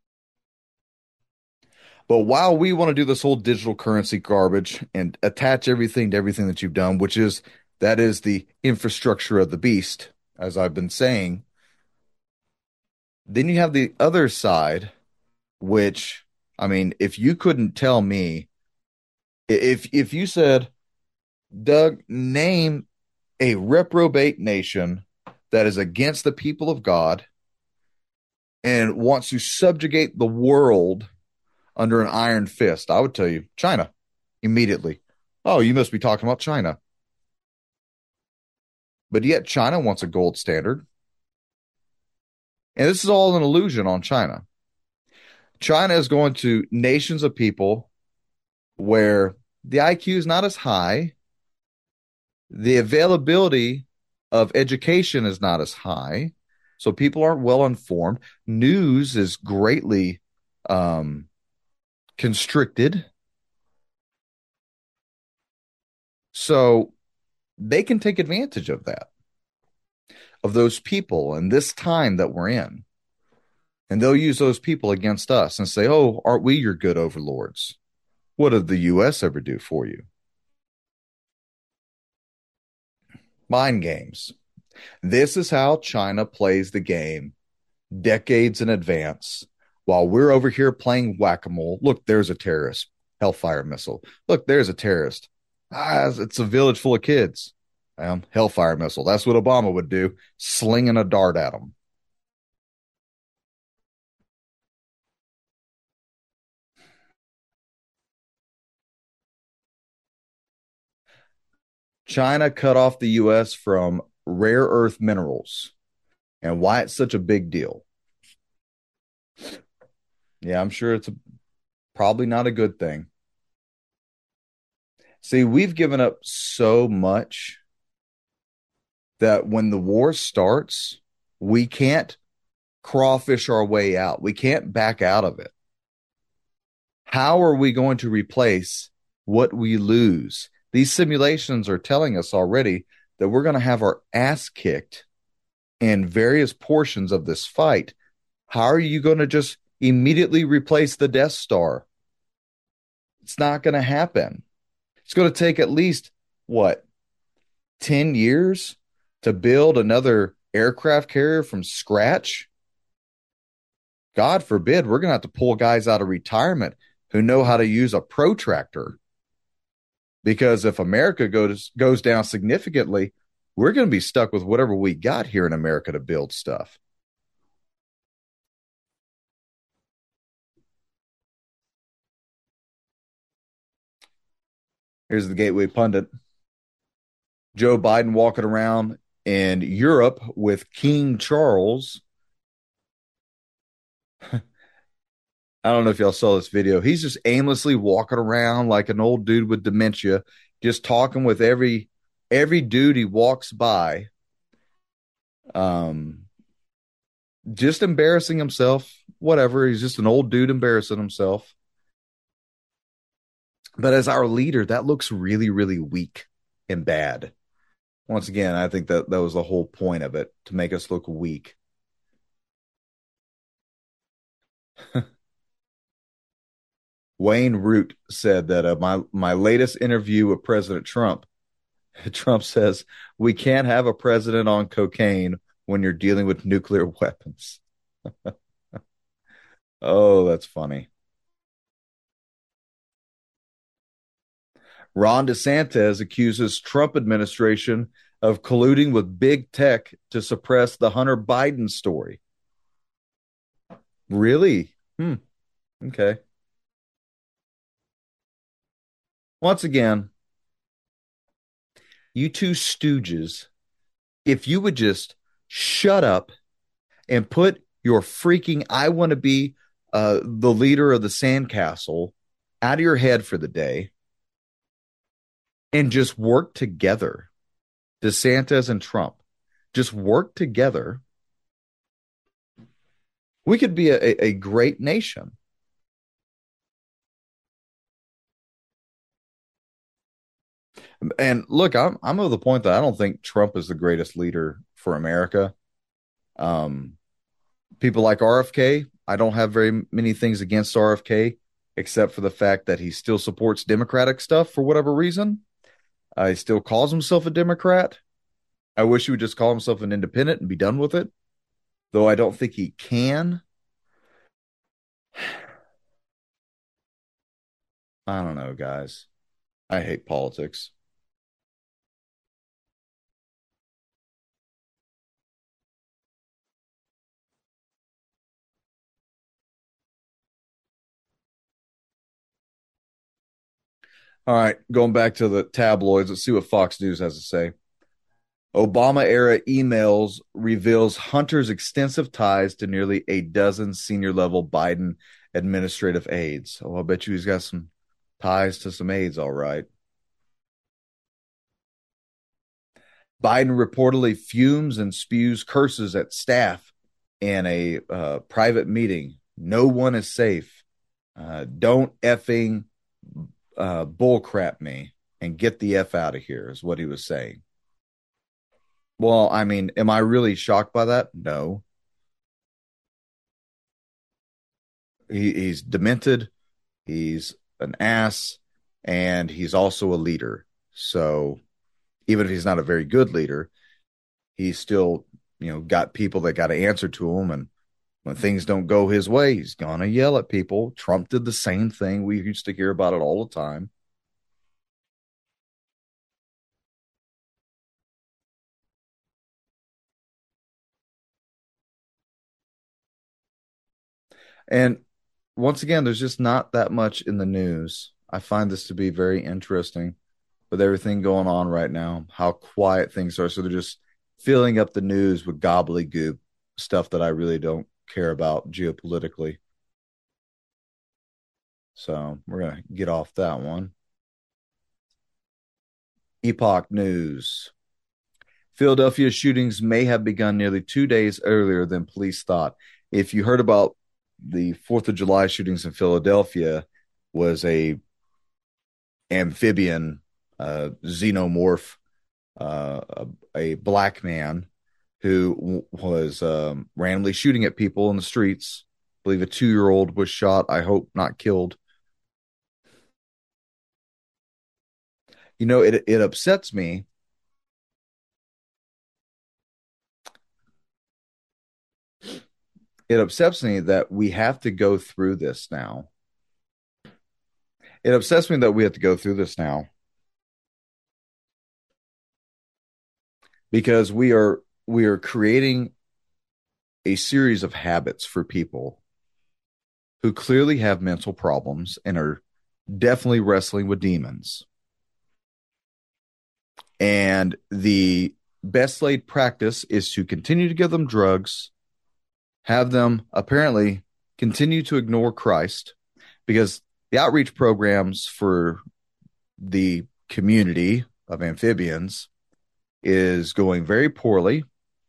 But while we want to do this whole digital currency garbage and attach everything to everything that you've done, which is that is the infrastructure of the beast, as I've been saying, then you have the other side, which, I mean, if you couldn't tell me, if if you said, Doug, name a reprobate nation that is against the people of God and wants to subjugate the world under an iron fist, I would tell you China immediately. Oh, you must be talking about China. But yet China wants a gold standard. And this is all an illusion on China. China is going to nations of people where the I Q is not as high, the availability of education is not as high, so people aren't well informed. News is greatly um, constricted. So they can take advantage of that, of those people and this time that we're in. And they'll use those people against us and say, oh, aren't we your good overlords? What did the U S ever do for you? Mind games. This is how China plays the game decades in advance while we're over here playing whack-a-mole. Look, there's a terrorist. Hellfire missile. Look, there's a terrorist. Ah, it's a village full of kids. Um, Hellfire missile. That's what Obama would do, slinging a dart at them. China cut off the U S from rare earth minerals and why it's such a big deal. Yeah, I'm sure it's a, probably not a good thing. See, we've given up so much that when the war starts, we can't crawfish our way out. We can't back out of it. How are we going to replace what we lose? These simulations are telling us already that we're going to have our ass kicked in various portions of this fight. How are you going to just immediately replace the Death Star? It's not going to happen. It's going to take at least, what, ten years to build another aircraft carrier from scratch? God forbid, we're going to have to pull guys out of retirement who know how to use a protractor. Because if America goes goes down significantly, we're going to be stuck with whatever we got here in America to build stuff. Here's the Gateway Pundit. Joe Biden walking around in Europe with King Charles. I don't know if y'all saw this video. He's just aimlessly walking around like an old dude with dementia, just talking with every every dude he walks by. Um, just embarrassing himself. Whatever. He's just an old dude embarrassing himself. But as our leader, that looks really, really weak and bad. Once again, I think that that was the whole point of it, to make us look weak. Wayne Root said that uh, my, my latest interview with President Trump, Trump says, we can't have a president on cocaine when you're dealing with nuclear weapons. Oh, that's funny. Ron DeSantis accuses Trump administration of colluding with big tech to suppress the Hunter Biden story. Really? Hmm. Okay. Once again, you two stooges, if you would just shut up and put your freaking I want to be uh, the leader of the sandcastle out of your head for the day, and just work together. DeSantis and Trump just work together. We could be a, a great nation. And look, I'm I'm of the point that I don't think Trump is the greatest leader for America. Um, people like R F K, I don't have very many things against R F K, except for the fact that he still supports Democratic stuff for whatever reason. Uh, he still calls himself a Democrat. I wish he would just call himself an independent and be done with it, though I don't think he can. I don't know, guys. I hate politics. All right, going back to the tabloids, let's see what Fox News has to say. Obama-era emails reveals Hunter's extensive ties to nearly a dozen senior-level Biden administrative aides. Oh, I bet you he's got some ties to some aides, all right. Biden reportedly fumes and spews curses at staff in a uh, private meeting. No one is safe. Uh, don't effing uh, bullcrap me and get the F out of here, is what he was saying. Well, I mean, am I really shocked by that? No. He, he's demented. He's an ass, and he's also a leader. So even if he's not a very good leader, he's still, you know, got people that got to answer to him. And when things don't go his way, he's going to yell at people. Trump did the same thing. We used to hear about it all the time. And once again, there's just not that much in the news. I find this to be very interesting with everything going on right now, how quiet things are. So they're just filling up the news with gobbledygook stuff that I really don't care about geopolitically. So we're going to get off that one. Epoch News. Philadelphia shootings may have begun nearly two days earlier than police thought. If you heard about the fourth of July shootings in Philadelphia, was a amphibian uh, xenomorph, uh, a, a black man who w- was um, randomly shooting at people in the streets. I believe a two-year-old was shot. I hope not killed. You know, it it upsets me. It upsets me that we have to go through this now. It upsets me that we have to go through this now because we are we are creating a series of habits for people who clearly have mental problems and are definitely wrestling with demons. And the best laid practice is to continue to give them drugs, have them apparently continue to ignore Christ, because the outreach programs for the community of amphibians is going very poorly.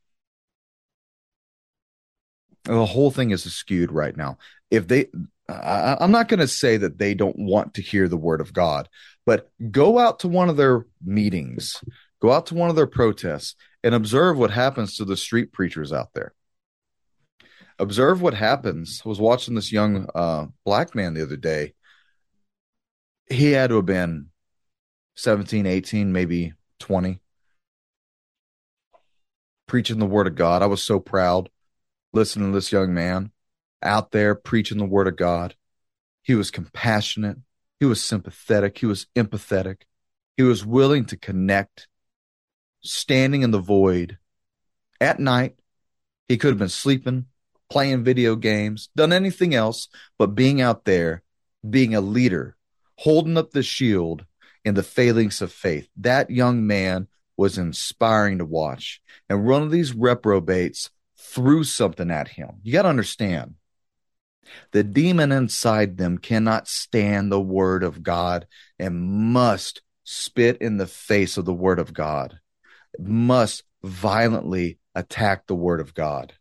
The whole thing is skewed right now. If they, I, I'm not going to say that they don't want to hear the word of God, but go out to one of their meetings, go out to one of their protests, and observe what happens to the street preachers out there. Observe what happens. I was watching this young uh, black man the other day. He had to have been seventeen, eighteen, maybe twenty. Preaching the word of God. I was so proud listening to this young man out there preaching the word of God. He was compassionate. He was sympathetic. He was empathetic. He was willing to connect, standing in the void. At night, he could have been sleeping, playing video games, done anything else but being out there, being a leader, holding up the shield in the failings of faith. That young man was inspiring to watch. And one of these reprobates threw something at him. You got to understand, the demon inside them cannot stand the word of God and must spit in the face of the word of God, must violently attack the word of God.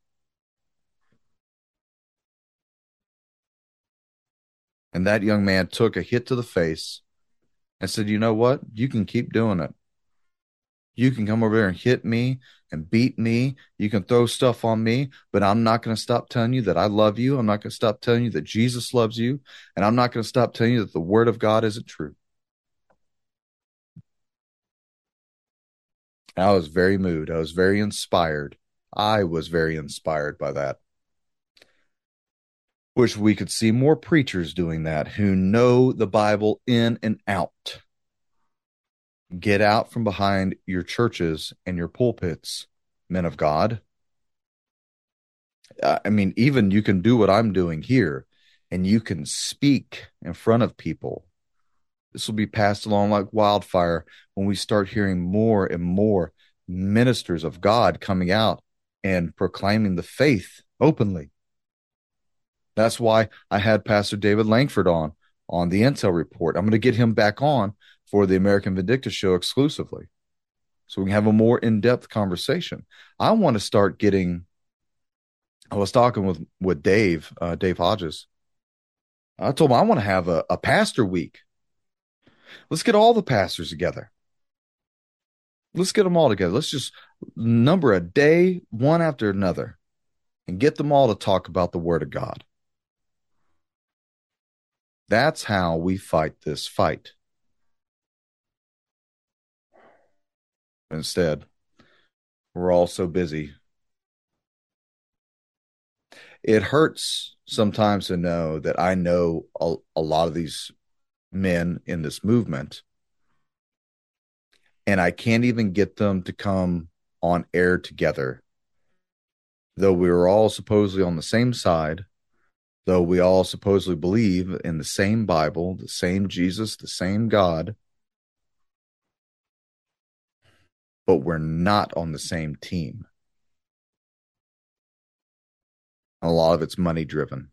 And that young man took a hit to the face and said, you know what? You can keep doing it. You can come over there and hit me and beat me. You can throw stuff on me, but I'm not going to stop telling you that I love you. I'm not going to stop telling you that Jesus loves you. And I'm not going to stop telling you that the word of God isn't true. I was very moved. I was very inspired. I was very inspired by that. Wish we could see more preachers doing that who know the Bible in and out. Get out from behind your churches and your pulpits, men of God. I mean, even you can do what I'm doing here, and you can speak in front of people. This will be passed along like wildfire when we start hearing more and more ministers of God coming out and proclaiming the faith openly. That's why I had Pastor David Langford on, on the Intel Report. I'm going to get him back on for the American Vindicta show exclusively, so we can have a more in-depth conversation. I want to start getting, I was talking with, with Dave, uh, Dave Hodges. I told him I want to have a, a pastor week. Let's get all the pastors together. Let's get them all together. Let's just number a day, one after another, and get them all to talk about the word of God. That's how we fight this fight. Instead, we're all so busy. It hurts sometimes to know that I know a, a lot of these men in this movement, and I can't even get them to come on air together. Though we were all supposedly on the same side, though we all supposedly believe in the same Bible, the same Jesus, the same God, but we're not on the same team. A lot of it's money driven.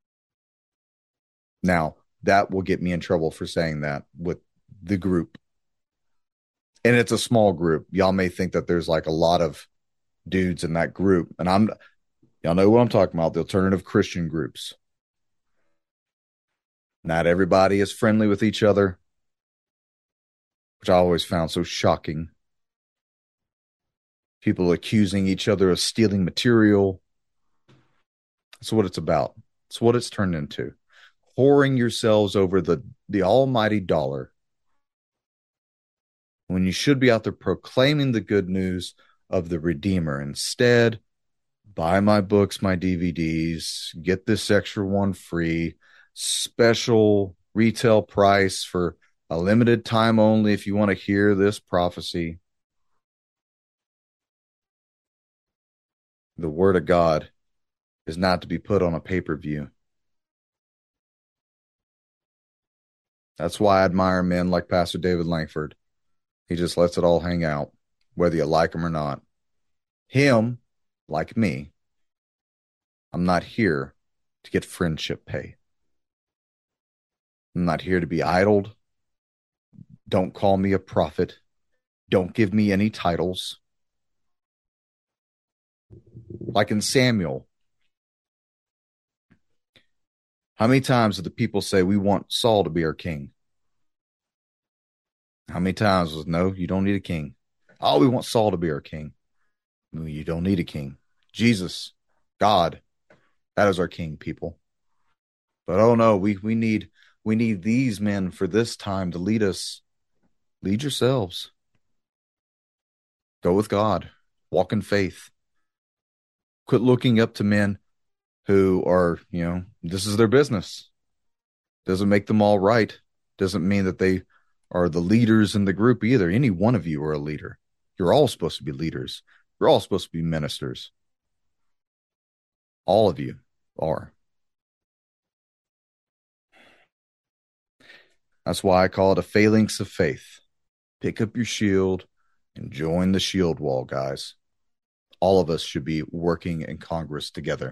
Now, that will get me in trouble for saying that with the group. And it's a small group. Y'all may think that there's like a lot of dudes in that group. And I'm, y'all know what I'm talking about, the alternative Christian groups. Not everybody is friendly with each other, which I always found so shocking. People accusing each other of stealing material. That's what it's about. It's what it's turned into. Whoring yourselves over the, the almighty dollar when you should be out there proclaiming the good news of the Redeemer. Instead, buy my books, my D V Ds, get this extra one free, special retail price for a limited time only if you want to hear this prophecy. The word of God is not to be put on a pay-per-view. That's why I admire men like Pastor David Langford. He just lets it all hang out, whether you like him or not. Him, like me, I'm not here to get friendship pay. I'm not here to be idled. Don't call me a prophet. Don't give me any titles. Like in Samuel, how many times did the people say, we want Saul to be our king? How many times was, no, you don't need a king. Oh, we want Saul to be our king. No, you don't need a king. Jesus, God, that is our king, people. But oh no, we, we need we need these men for this time to lead us. Lead yourselves. Go with God. Walk in faith. Quit looking up to men who are, you know, this is their business. Doesn't make them all right. Doesn't mean that they are the leaders in the group either. Any one of you are a leader. You're all supposed to be leaders. You're all supposed to be ministers. All of you are. That's why I call it a phalanx of faith. Pick up your shield and join the shield wall, guys. All of us should be working in Congress together.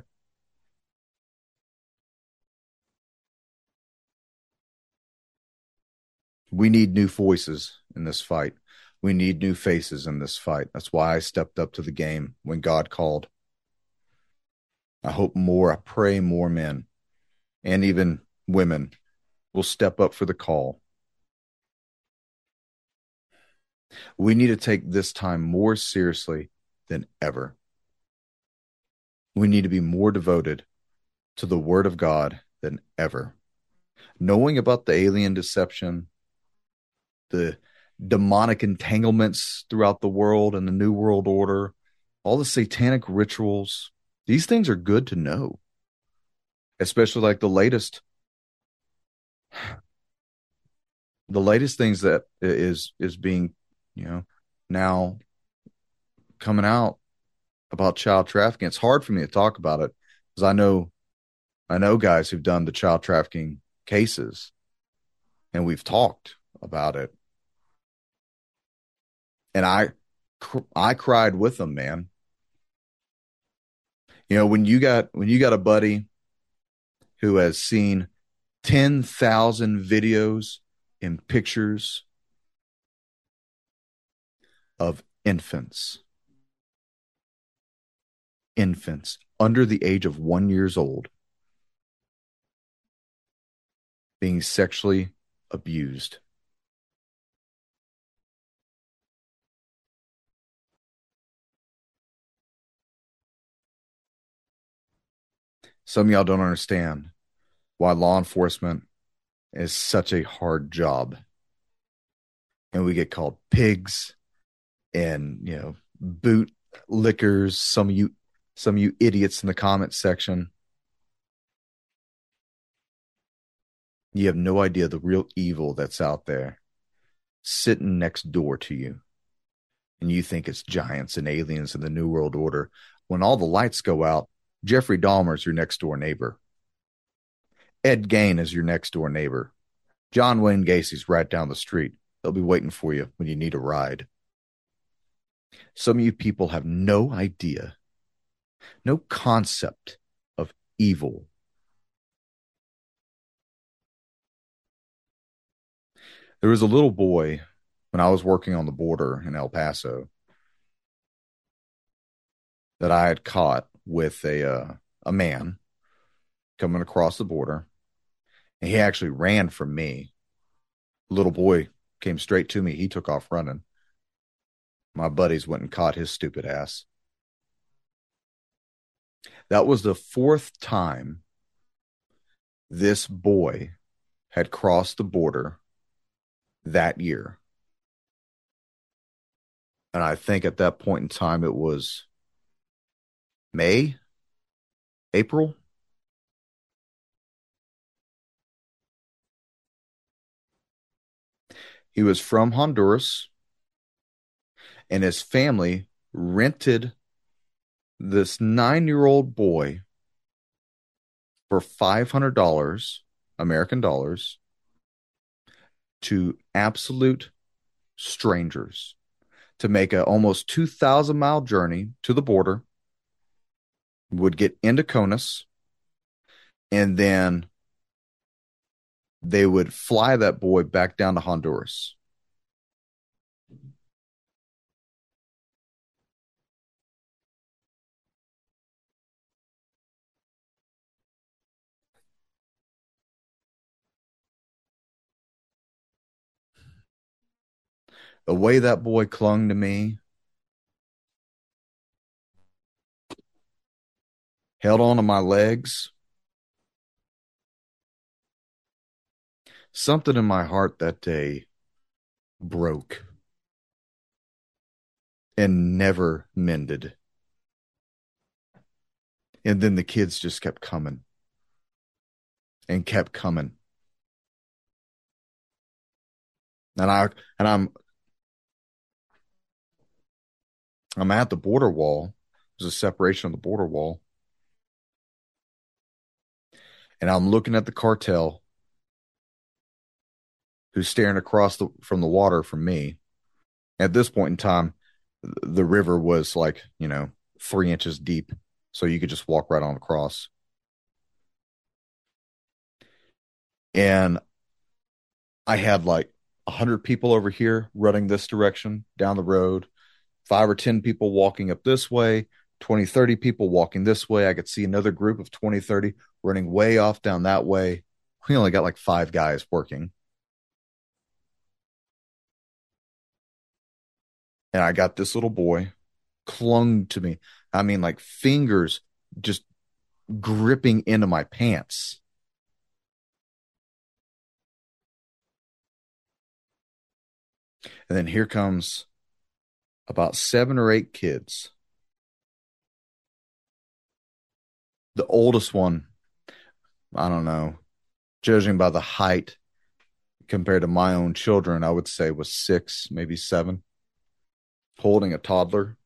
We need new voices in this fight. We need new faces in this fight. That's why I stepped up to the game when God called. I hope more, I pray more men and even women will step up for the call. We need to take this time more seriously than ever. We need to be more devoted to the Word of God than ever. Knowing about the alien deception, the demonic entanglements throughout the world and the New World Order, all the satanic rituals, these things are good to know. Especially like the latest, the latest things that is is being, you know, now coming out about child trafficking. It's hard for me to talk about it because I know, I know guys who've done the child trafficking cases, and we've talked about it. And I, I cried with them, man. You know, when you got when you got a buddy who has seen ten thousand videos and pictures of infants, infants under the age of one years old being sexually abused. Some of y'all don't understand why law enforcement is such a hard job. And we get called pigs and, you know, boot lickers, some of you some of you idiots in the comment section. You have no idea the real evil that's out there sitting next door to you. And you think it's giants and aliens in the New World Order. When all the lights go out, Jeffrey Dahmer is your next door neighbor. Ed Gein is your next door neighbor. John Wayne Gacy's right down the street. They'll be waiting for you when you need a ride. Some of you people have no idea, no concept of evil. There was a little boy when I was working on the border in El Paso that I had caught with a uh, a man coming across the border, and he actually ran from me. Little boy came straight to me. He took off running. My buddies went and caught his stupid ass. That was the fourth time this boy had crossed the border that year. And I think at that point in time it was May, April. He was from Honduras, and his family rented this nine-year-old boy for five hundred dollars, American dollars, to absolute strangers to make a almost two thousand mile journey to the border, would get into CONUS, and then they would fly that boy back down to Honduras. The way that boy clung to me, held on to my legs, something in my heart that day broke and never mended. And then the kids just kept coming and kept coming. And I and I'm I'm at the border wall. There's a separation of the border wall. And I'm looking at the cartel who's staring across the, from the water from me. At this point in time, the river was like, you know, three inches deep. So you could just walk right on across. And I had like a hundred people over here running this direction down the road, five or ten people walking up this way, twenty, thirty people walking this way. I could see another group of twenty, thirty running way off down that way. We only got like five guys working. And I got this little boy clung to me. I mean, like fingers just gripping into my pants. And then here comes about seven or eight kids. The oldest one, I don't know, judging by the height compared to my own children, I would say was six, maybe seven, holding a toddler.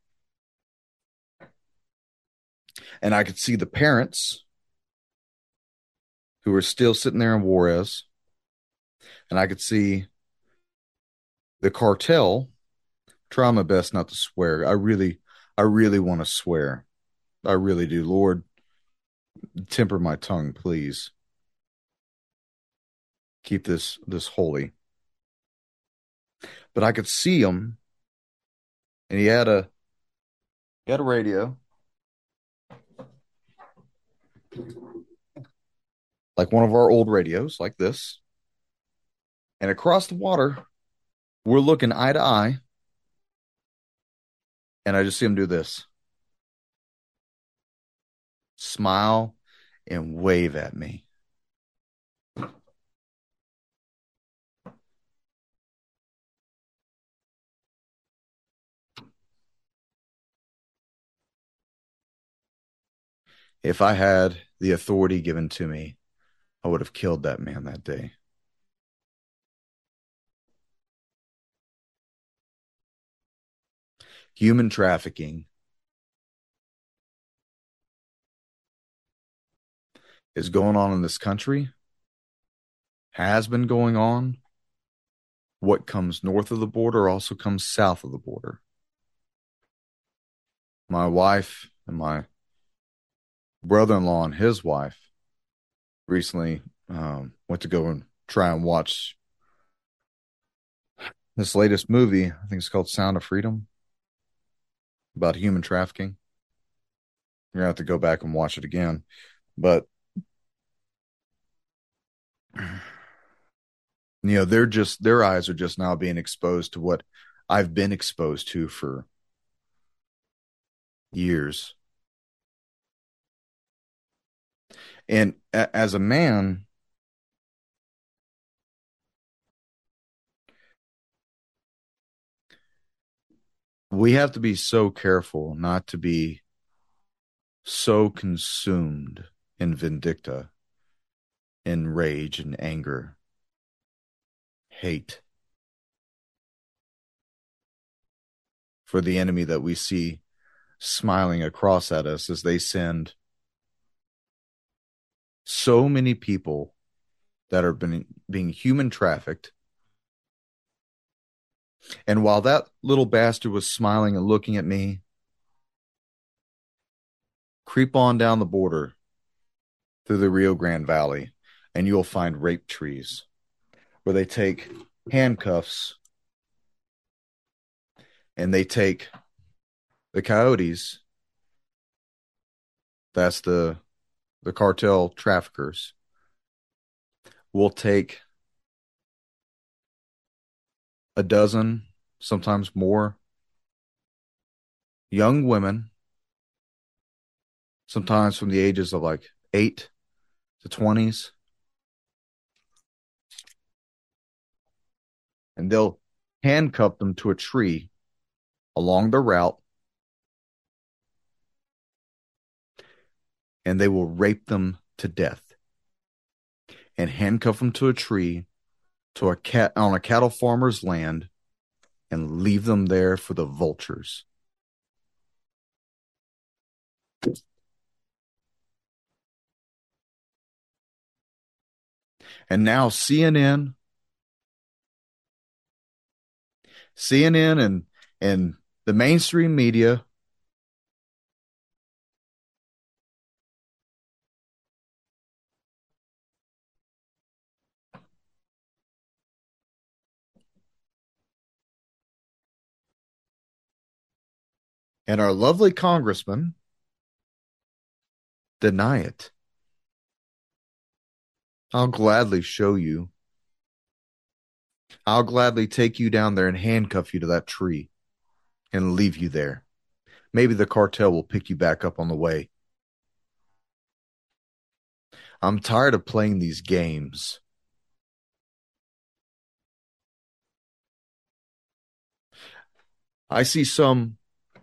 And I could see the parents who were still sitting there in Juarez. And I could see the cartel. Try my best not to swear. I really, I really want to swear. I really do. Lord, temper my tongue, please. Keep this, this holy. But I could see him, and he had a, he had a radio. Like one of our old radios, like this. And across the water, we're looking eye to eye. And I just see him do this. Smile and wave at me. If I had the authority given to me, I would have killed that man that day. Human trafficking is going on in this country, has been going on. What comes north of the border also comes south of the border. My wife and my brother-in-law and his wife recently um, went to go and try and watch this latest movie. I think it's called Sound of Freedom, about human trafficking. You're going to have to go back and watch it again. But, you know, they're just, their eyes are just now being exposed to what I've been exposed to for years. And a- as a man, we have to be so careful not to be so consumed in vindicta, in rage and anger, hate for the enemy that we see smiling across at us as they send so many people that are being, being human trafficked. And while that little bastard was smiling and looking at me, creep on down the border through the Rio Grande Valley, and you'll find rape trees where they take handcuffs and they take the coyotes. That's the the cartel traffickers. Will take a dozen, sometimes more, young women, sometimes from the ages of like eight to twenties. And they'll handcuff them to a tree along the route. And they will rape them to death and handcuff them to a tree to a cat on a cattle farmer's land and leave them there for the vultures. And now C N N, C N N and, and the mainstream media And our lovely congressmen deny it. I'll gladly show you. I'll gladly take you down there and handcuff you to that tree and leave you there. Maybe the cartel will pick you back up on the way. I'm tired of playing these games. I see some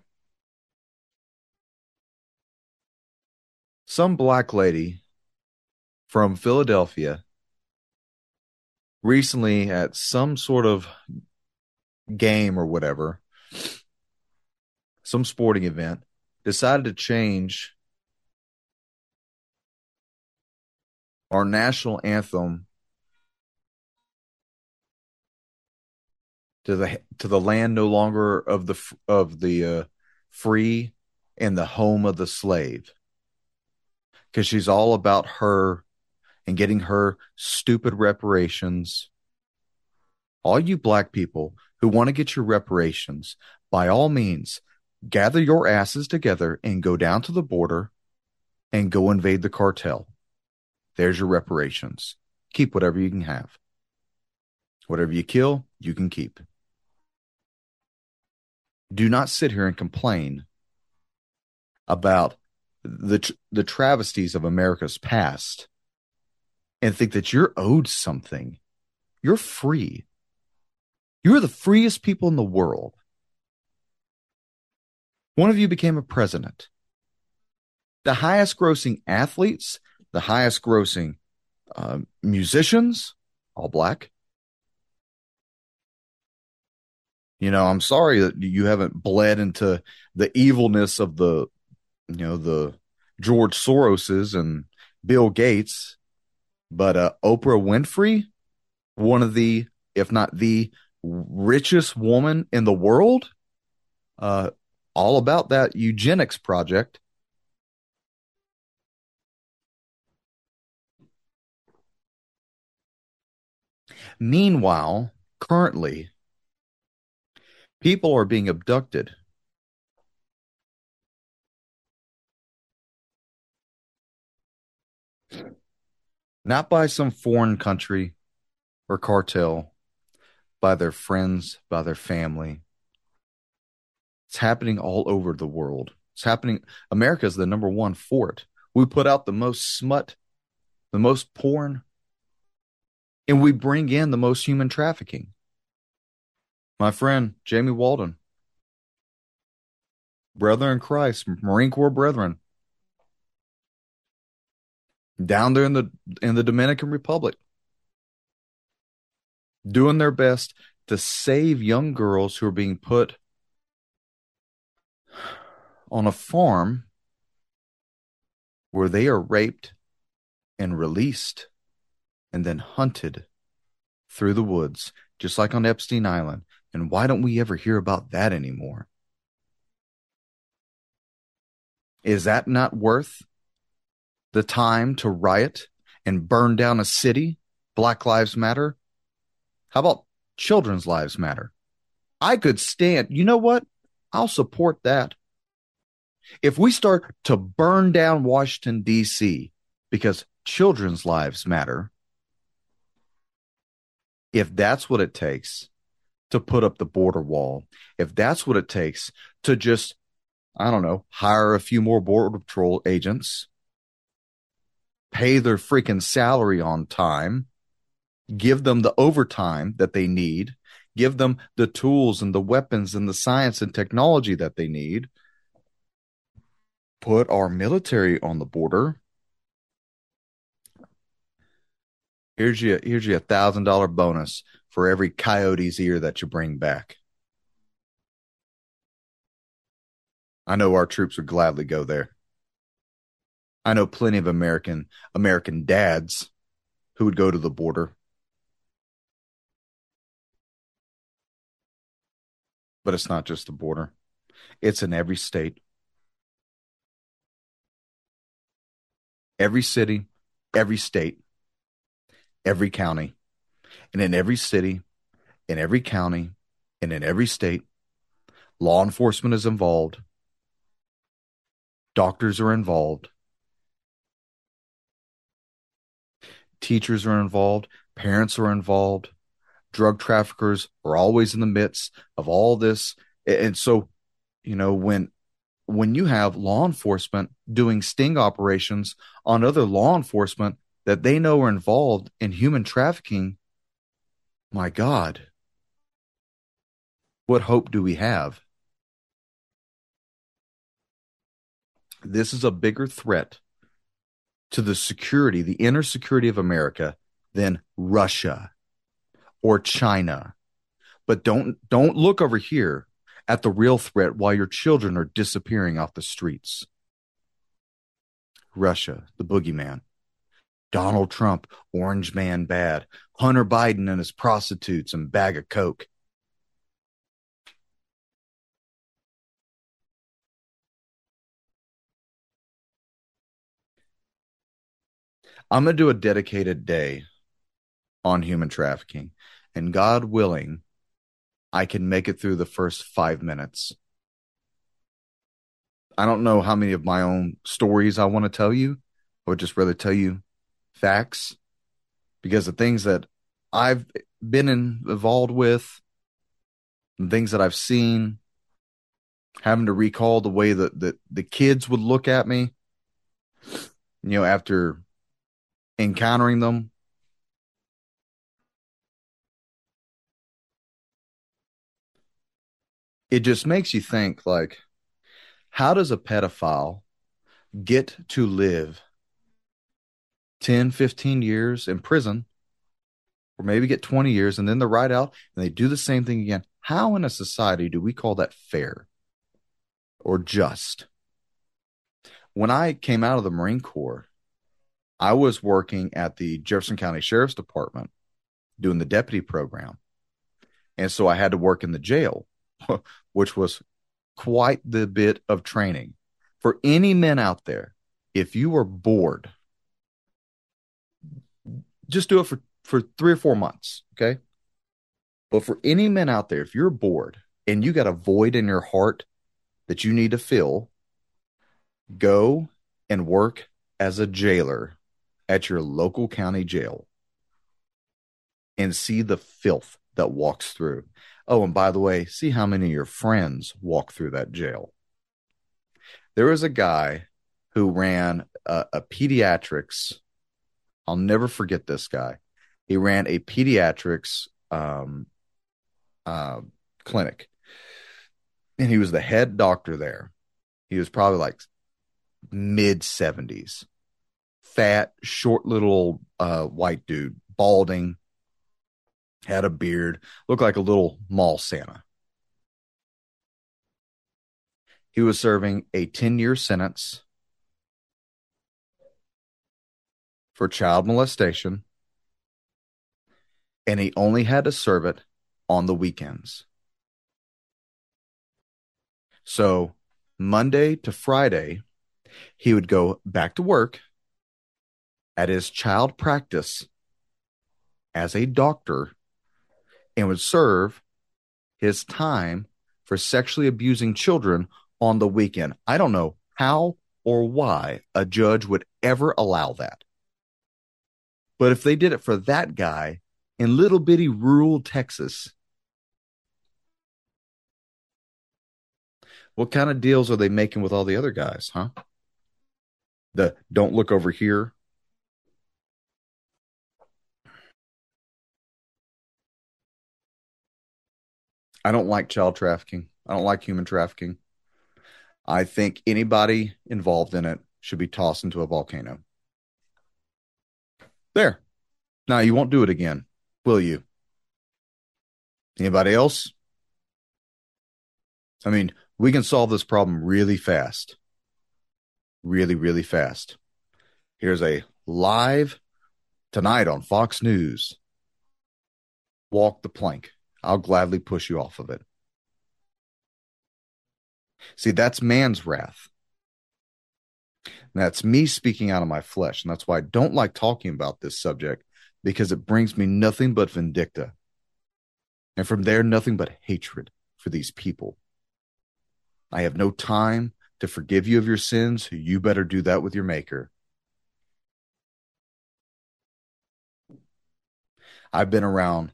some black lady from Philadelphia recently at some sort of game or whatever, some sporting event, decided to change our national anthem to the to the land no longer of the of the uh, free and the home of the slave, because she's all about her and getting her stupid reparations. All you black people who want to get your reparations, by all means, gather your asses together and go down to the border and go invade the cartel. There's your reparations. Keep whatever you can have. Whatever you kill, you can keep. Do not sit here and complain about the the travesties of America's past and think that you're owed something. You're free. You're the freest people in the world. One of you became a president. The highest grossing athletes, the highest grossing uh, musicians, all black. You know, I'm sorry that you haven't bled into the evilness of the, you know, the George Soroses and Bill Gates, but uh, Oprah Winfrey, one of the, if not the richest woman in the world, uh, all about that eugenics project. Meanwhile, currently, people are being abducted. Not by some foreign country or cartel, by their friends, by their family. It's happening all over the world. It's happening. America is the number one for it. We put out the most smut, the most porn, and we bring in the most human trafficking. My friend, Jamie Walden, brother in Christ, Marine Corps brethren, down there in the in the Dominican Republic, doing their best to save young girls who are being put on a farm where they are raped and released and then hunted through the woods, just like on Epstein Island. And why don't we ever hear about that anymore? Is that not worth the time to riot and burn down a city? Black Lives Matter. How about children's lives matter? I could stand, you know what? I'll support that. If we start to burn down Washington, D C because children's lives matter, if that's what it takes to put up the border wall, if that's what it takes to just, I don't know, hire a few more Border Patrol agents, pay their freaking salary on time, give them the overtime that they need, give them the tools and the weapons and the science and technology that they need, put our military on the border. Here's you, here's you a thousand dollar bonus for every coyote's ear that you bring back. I know our troops would gladly go there. I know plenty of American American dads who would go to the border. But it's not just the border. It's in every state. Every city, every state, every county. And in every city, in every county, and in every state, law enforcement is involved. Doctors are involved. Teachers are involved. Parents are involved. Drug traffickers are always in the midst of all this. And so, you know, when when you have law enforcement doing sting operations on other law enforcement that they know are involved in human trafficking, my God, what hope do we have? This is a bigger threat to the security, the inner security of America than Russia or China. But don't don't look over here at the real threat while your children are disappearing off the streets. Russia, the boogeyman. Donald Trump, orange man bad. Hunter Biden and his prostitutes and bag of coke. I'm going to do a dedicated day on human trafficking, and God willing, I can make it through the first five minutes. I don't know how many of my own stories I want to tell you. I would just rather tell you facts, because the things that I've been in, involved with, and things that I've seen, having to recall the way that, that the kids would look at me, you know, after encountering them. It just makes you think, like, how does a pedophile get to live ten, fifteen years in prison, or maybe get twenty years, and then they're right out and they do the same thing again? How in a society do we call that fair or just? When I came out of the Marine Corps, I was working at the Jefferson County Sheriff's Department doing the deputy program. And so I had to work in the jail, which was quite the bit of training. For any men out there, if you are bored, just do it for, for three or four months, okay? But for any men out there, if you're bored and you got a void in your heart that you need to fill, go and work as a jailer at your local county jail and see the filth that walks through. Oh, and by the way, see how many of your friends walk through that jail. There was a guy who ran a, a pediatrics. I'll never forget this guy. He ran a pediatrics um, uh, clinic, and he was the head doctor there. He was probably like mid seventies. Fat, short little uh, white dude, balding, had a beard, looked like a little mall Santa. He was serving a ten-year sentence for child molestation, and he only had to serve it on the weekends. So Monday to Friday, he would go back to work at his child practice as a doctor and would serve his time for sexually abusing children on the weekend. I don't know how or why a judge would ever allow that. But if they did it for that guy in little bitty rural Texas, what kind of deals are they making with all the other guys, huh? The don't look over here. I don't like child trafficking. I don't like human trafficking. I think anybody involved in it should be tossed into a volcano. There. Now, you won't do it again, will you? Anybody else? I mean, we can solve this problem really fast. Really, really fast. Here's a live tonight on Fox News. Walk the plank. I'll gladly push you off of it. See, that's man's wrath. And that's me speaking out of my flesh. And that's why I don't like talking about this subject, because it brings me nothing but vindicta. And from there, nothing but hatred for these people. I have no time to forgive you of your sins, you better do that with your maker. I've been around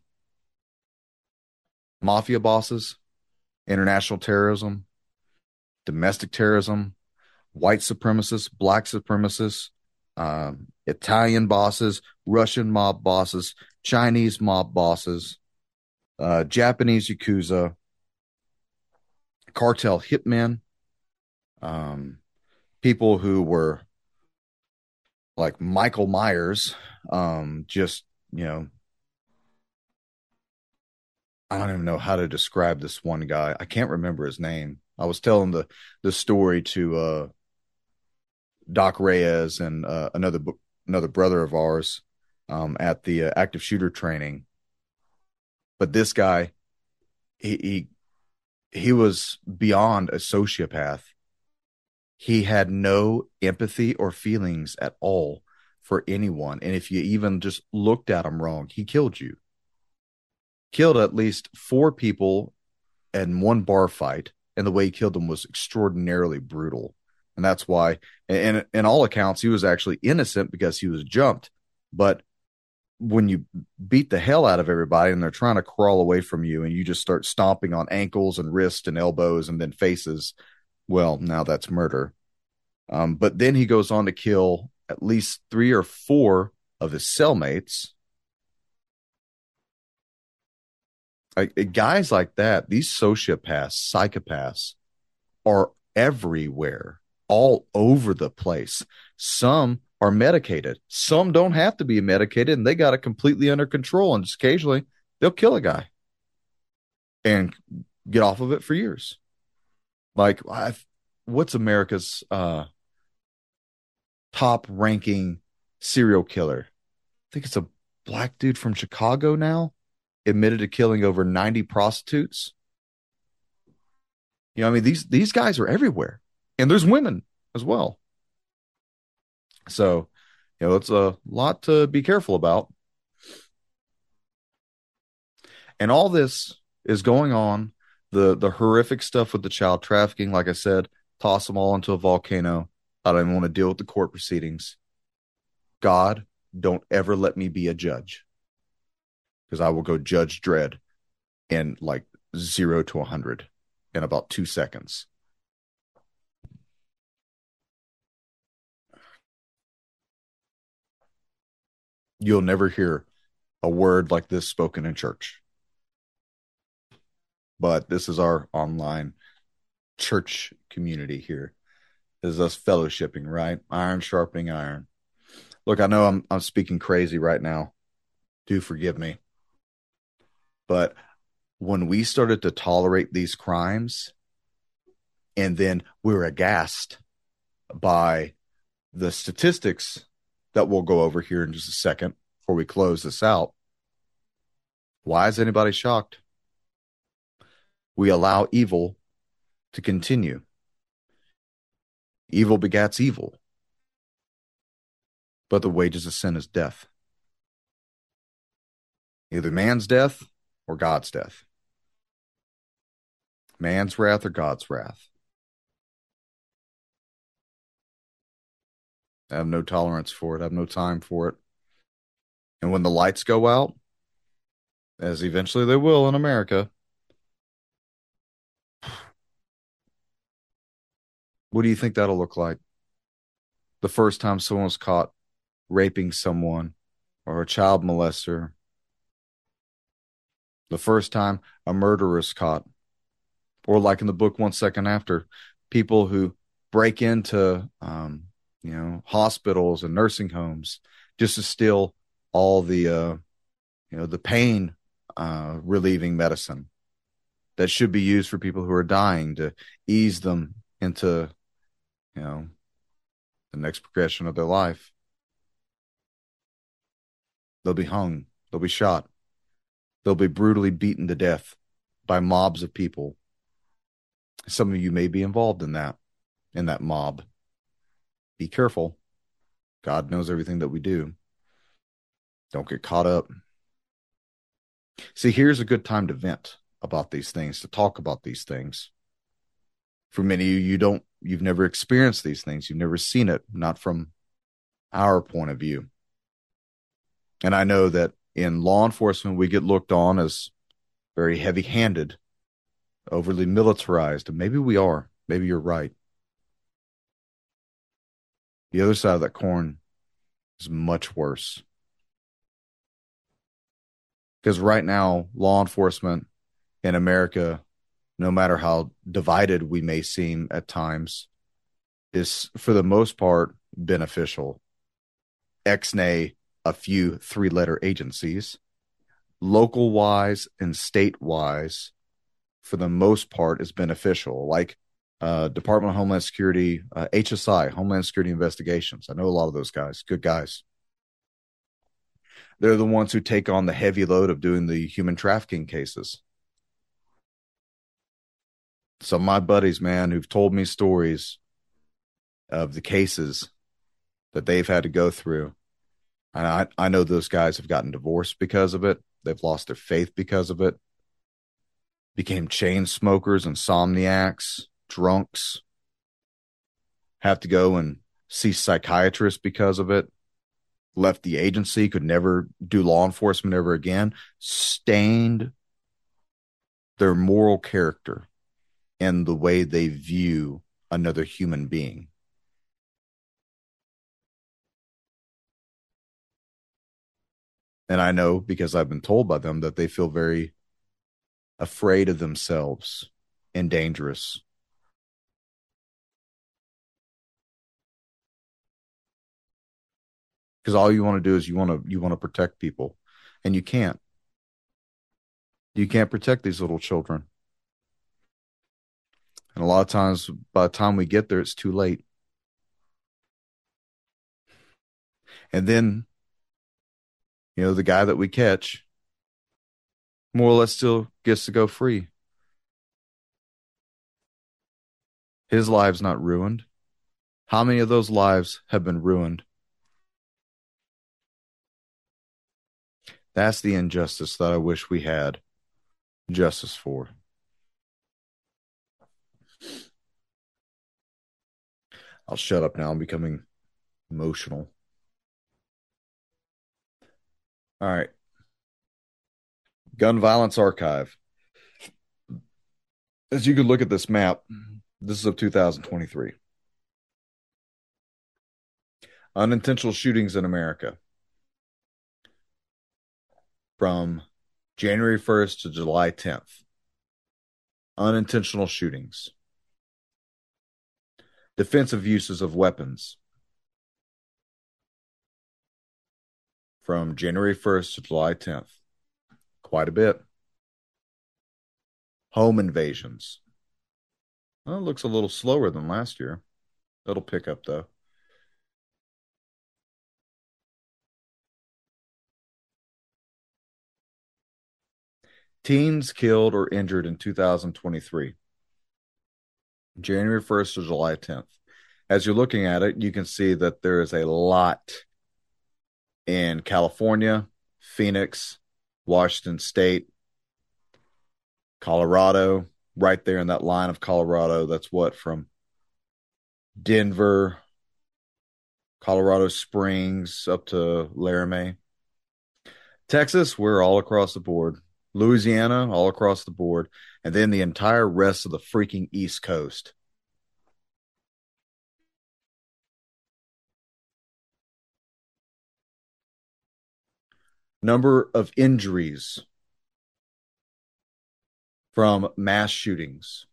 mafia bosses, international terrorism, domestic terrorism, white supremacists, black supremacists, um, Italian bosses, Russian mob bosses, Chinese mob bosses, uh, Japanese Yakuza, cartel hitmen, um, people who were like Michael Myers, um, just, you know, I don't even know how to describe this one guy. I can't remember his name. I was telling the, the story to uh, Doc Reyes and uh, another another brother of ours um, at the uh, active shooter training. But this guy, he, he he was beyond a sociopath. He had no empathy or feelings at all for anyone. And if you even just looked at him wrong, he killed you. Killed at least four people in one bar fight. And the way he killed them was extraordinarily brutal. And that's why, and in all accounts, he was actually innocent because he was jumped. But when you beat the hell out of everybody and they're trying to crawl away from you and you just start stomping on ankles and wrists and elbows and then faces, well, now that's murder. Um, but then he goes on to kill at least three or four of his cellmates. Like, guys like that, these sociopaths, psychopaths are everywhere, all over the place. Some are medicated. Some don't have to be medicated, and they got it completely under control. And just occasionally, they'll kill a guy and get off of it for years. Like, I've, what's America's uh, top-ranking serial killer? I think it's a black dude from Chicago now, admitted to killing over ninety prostitutes. You know, I mean, these these guys are everywhere, and there's women as well. So, you know, it's a lot to be careful about. And all this is going on. The the horrific stuff with the child trafficking, like I said, toss them all into a volcano. I don't even want to deal with the court proceedings. God, don't ever let me be a judge, because I will go Judge Dredd in like zero to a hundred in about two seconds. You'll never hear a word like this spoken in church. But this is our online church community here. This is us fellowshipping, right? Iron sharpening iron. Look, I know I'm I'm speaking crazy right now. Do forgive me. But when we started to tolerate these crimes, and then we were aghast by the statistics that we'll go over here in just a second before we close this out, why is anybody shocked? We allow evil to continue. Evil begats evil. But the wages of sin is death. Either man's death or God's death. Man's wrath or God's wrath. I have no tolerance for it. I have no time for it. And when the lights go out, as eventually they will in America, what do you think that'll look like? The first time someone was caught raping someone or a child molester. The first time a murderer is caught. Or like in the book One Second After, people who break into um, you know, hospitals and nursing homes just to steal all the uh, you know, the pain uh, relieving medicine that should be used for people who are dying to ease them into, you know, the next progression of their life. They'll be hung. They'll be shot. They'll be brutally beaten to death by mobs of people. Some of you may be involved in that, in that mob. Be careful. God knows everything that we do. Don't get caught up. See, here's a good time to vent about these things, to talk about these things. For many of you, you don't, you've never experienced these things. You've never seen it, not from our point of view. And I know that in law enforcement, we get looked on as very heavy-handed, overly militarized, and maybe we are. Maybe you're right. The other side of that coin is much worse. Because right now, law enforcement in America, no matter how divided we may seem at times, is for the most part beneficial. Ex-nay, a few three-letter agencies, local-wise and state-wise, for the most part, is beneficial. Like uh, Department of Homeland Security, uh, H S I, Homeland Security Investigations. I know a lot of those guys, good guys. They're the ones who take on the heavy load of doing the human trafficking cases. Some of my buddies, man, who've told me stories of the cases that they've had to go through. And I, I know those guys have gotten divorced because of it. They've lost their faith because of it. Became chain smokers, insomniacs, drunks. Have to go and see psychiatrists because of it. Left the agency, could never do law enforcement ever again. Stained their moral character and the way they view another human being. And I know, because I've been told by them, that they feel very afraid of themselves and dangerous. Because all you want to do is you want to you want to protect people, and you can't. You can't protect these little children. And a lot of times, by the time we get there, it's too late. And then, you know, the guy that we catch more or less still gets to go free. His life's not ruined. How many of those lives have been ruined? That's the injustice that I wish we had justice for. I'll shut up now. I'm becoming emotional. All right. Gun Violence Archive. As you can look at this map, this is of two thousand twenty-three. Unintentional shootings in America. From January first to July tenth. Unintentional shootings. Defensive uses of weapons. From January first to July tenth. Quite a bit. Home invasions. Well, it looks a little slower than last year. It'll pick up, though. Teens killed or injured in two thousand twenty-three. January first to July tenth. As you're looking at it, you can see that there is a lot in California, Phoenix, Washington State, Colorado, right there in that line of Colorado. That's what, from Denver, Colorado Springs, up to Laramie. Texas, we're all across the board. Louisiana, all across the board. And then the entire rest of the freaking East Coast. Number of injuries from mass shootings.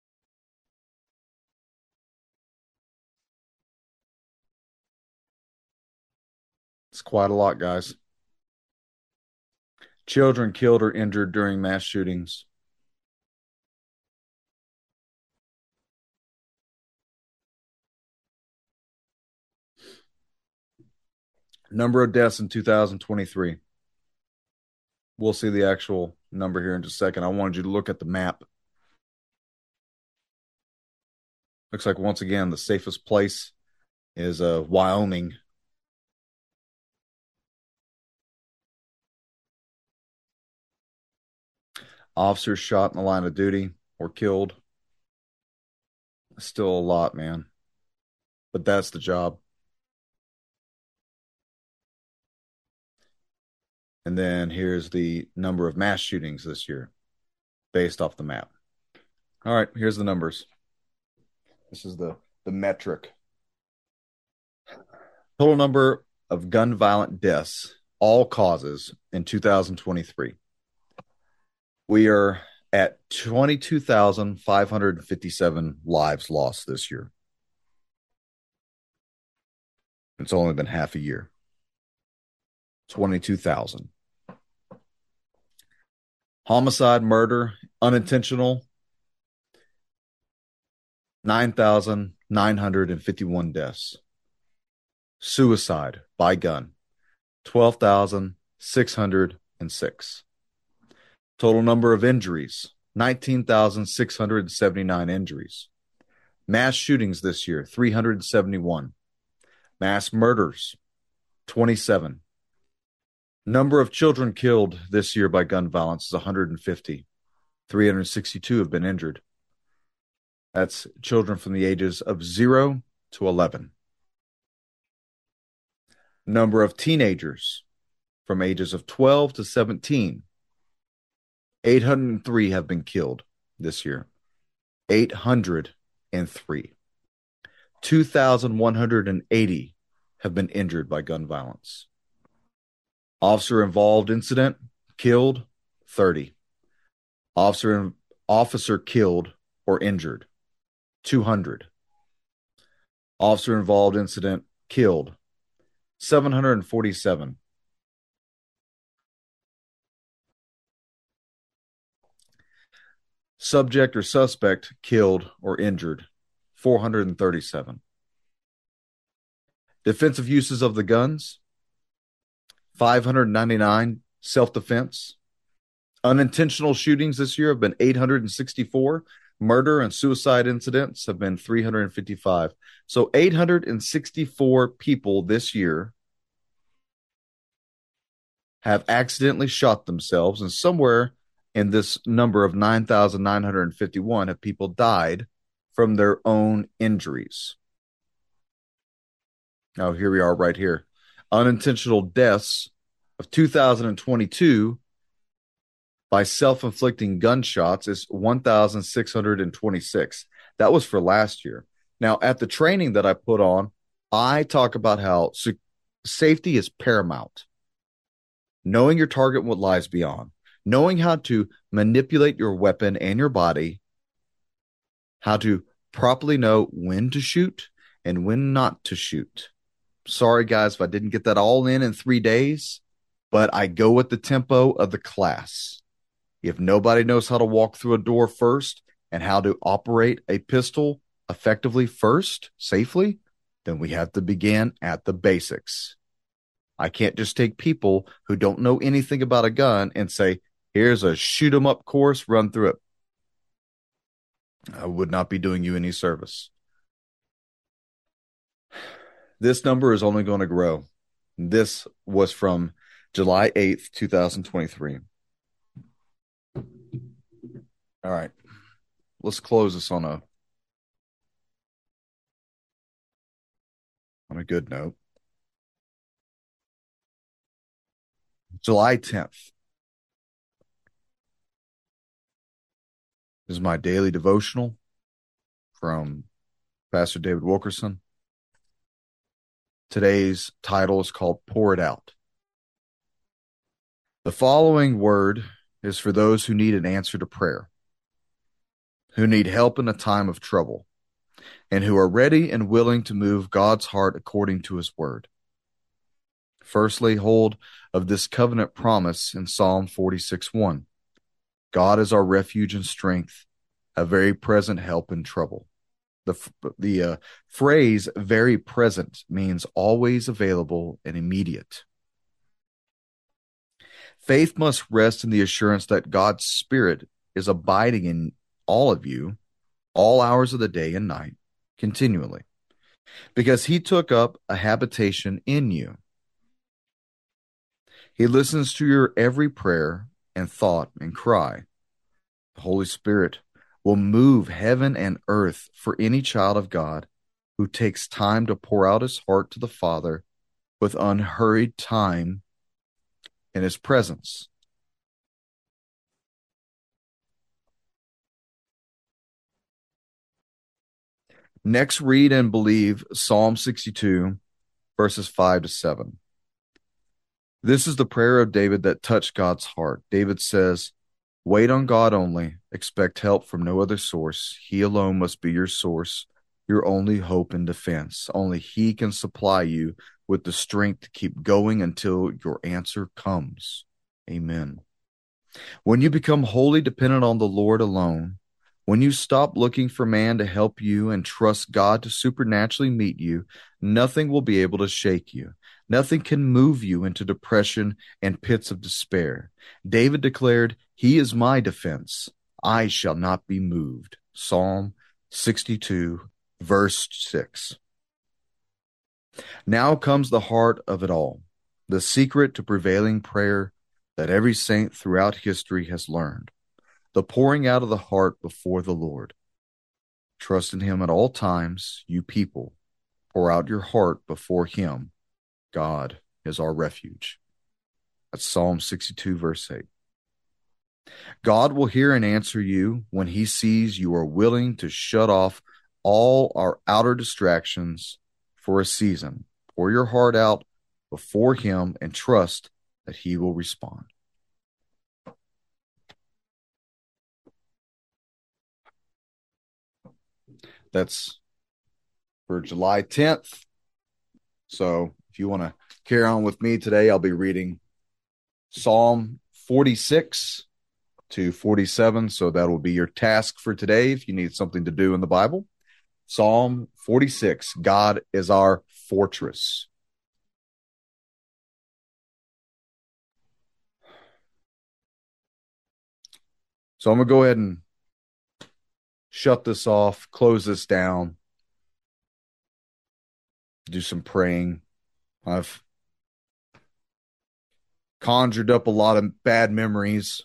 It's quite a lot, guys. Children killed or injured during mass shootings. Number of deaths in two thousand twenty-three. We'll see the actual number here in just a second. I wanted you to look at the map. Looks like, once again, the safest place is uh, Wyoming. Officers shot in the line of duty or killed. Still a lot, man. But that's the job. And then here's the number of mass shootings this year based off the map. All right, here's the numbers. This is the, the metric. Total number of gun violent deaths, all causes, in two thousand twenty-three. We are at twenty-two thousand five hundred fifty-seven lives lost this year. It's only been half a year. twenty-two thousand. Homicide, murder, unintentional, nine thousand nine hundred fifty-one deaths. Suicide by gun, twelve thousand six hundred six. Total number of injuries, nineteen thousand six hundred seventy-nine injuries. Mass shootings this year, three hundred seventy-one. Mass murders, twenty-seven. Number of children killed this year by gun violence is one hundred fifty. three hundred sixty-two have been injured. That's children from the ages of zero to eleven. Number of teenagers from ages of twelve to seventeen. eight hundred three have been killed this year. eight hundred three. two thousand one hundred eighty have been injured by gun violence. Officer involved incident, killed, thirty. Officer officer killed or injured, two hundred. Officer involved incident, killed, seven hundred forty-seven. Subject or suspect killed or injured, four hundred thirty-seven. Defensive uses of the guns, five hundred ninety-nine. Self-defense. Unintentional shootings this year have been eight hundred sixty-four. Murder and suicide incidents have been three hundred fifty-five. So eight hundred sixty-four people this year have accidentally shot themselves, and somewhere in this number of nine thousand nine hundred fifty-one have people died from their own injuries. Now, here we are right here. Unintentional deaths of two thousand twenty-two by self-inflicting gunshots is one thousand six hundred twenty-six. That was for last year. Now, at the training that I put on, I talk about how su- safety is paramount. Knowing your target and what lies beyond. Knowing how to manipulate your weapon and your body. How to properly know when to shoot and when not to shoot. Sorry, guys, if I didn't get that all in in three days, but I go with the tempo of the class. If nobody knows how to walk through a door first and how to operate a pistol effectively first, safely, then we have to begin at the basics. I can't just take people who don't know anything about a gun and say, here's a shoot 'em up course, run through it. I would not be doing you any service. This number is only going to grow. This was from July eighth, twenty twenty-three. All right. Let's close this on a on a good note. July tenth is my daily devotional from Pastor David Wilkerson. Today's title is called Pour It Out. The following word is for those who need an answer to prayer, who need help in a time of trouble, and who are ready and willing to move God's heart according to his word. Firstly, hold of this covenant promise in Psalm forty-six one. God is our refuge and strength, a very present help in trouble. The, the uh, phrase very present means always available and immediate. Faith must rest in the assurance that God's Spirit is abiding in all of you, all hours of the day and night, continually, because he took up a habitation in you. He listens to your every prayer and thought and cry. The Holy Spirit will will move heaven and earth for any child of God who takes time to pour out his heart to the Father with unhurried time in his presence. Next, read and believe Psalm sixty-two, verses five to seven. This is the prayer of David that touched God's heart. David says, "Wait on God only. Expect help from no other source. He alone must be your source, your only hope and defense. Only He can supply you with the strength to keep going until your answer comes." Amen. When you become wholly dependent on the Lord alone, when you stop looking for man to help you and trust God to supernaturally meet you, nothing will be able to shake you. Nothing can move you into depression and pits of despair. David declared, "He is my defense. I shall not be moved." Psalm sixty-two, verse six. Now comes the heart of it all, the secret to prevailing prayer that every saint throughout history has learned. The pouring out of the heart before the Lord. Trust in Him at all times, you people. Pour out your heart before Him. God is our refuge. That's Psalm sixty-two, verse eight. God will hear and answer you when He sees you are willing to shut off all our outer distractions for a season. Pour your heart out before Him and trust that He will respond. That's for July tenth. So if you want to carry on with me today, I'll be reading Psalm forty-six to forty-seven. So that will be your task for today if you need something to do in the Bible. Psalm forty-six, God is our fortress. So I'm going to go ahead and shut this off, close this down, do some praying. I've conjured up a lot of bad memories.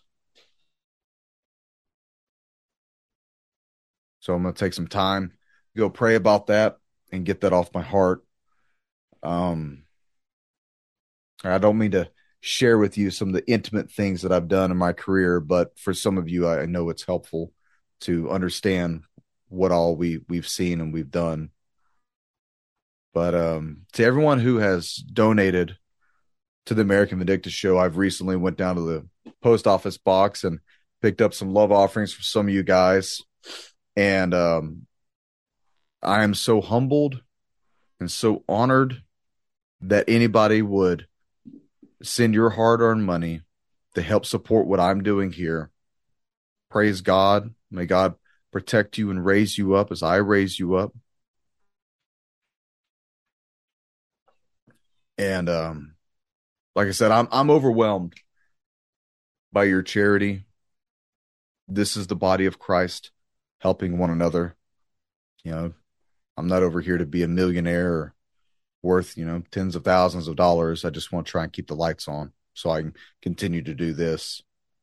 So I'm going to take some time, go pray about that and get that off my heart. Um, I don't mean to share with you some of the intimate things that I've done in my career, but for some of you, I know it's helpful to understand what all we, we've seen and we've done. But um, to everyone who has donated to the American Vindictus Show, I've recently went down to the post office box and picked up some love offerings for some of you guys. And um, I am so humbled and so honored that anybody would send your hard-earned money to help support what I'm doing here. Praise God. May God protect you and raise you up as I raise you up. And um, like I said, I'm I'm overwhelmed by your charity. This is the body of Christ helping one another. You know, I'm not over here to be a millionaire or worth, you know, tens of thousands of dollars. I just want to try and keep the lights on so I can continue to do this.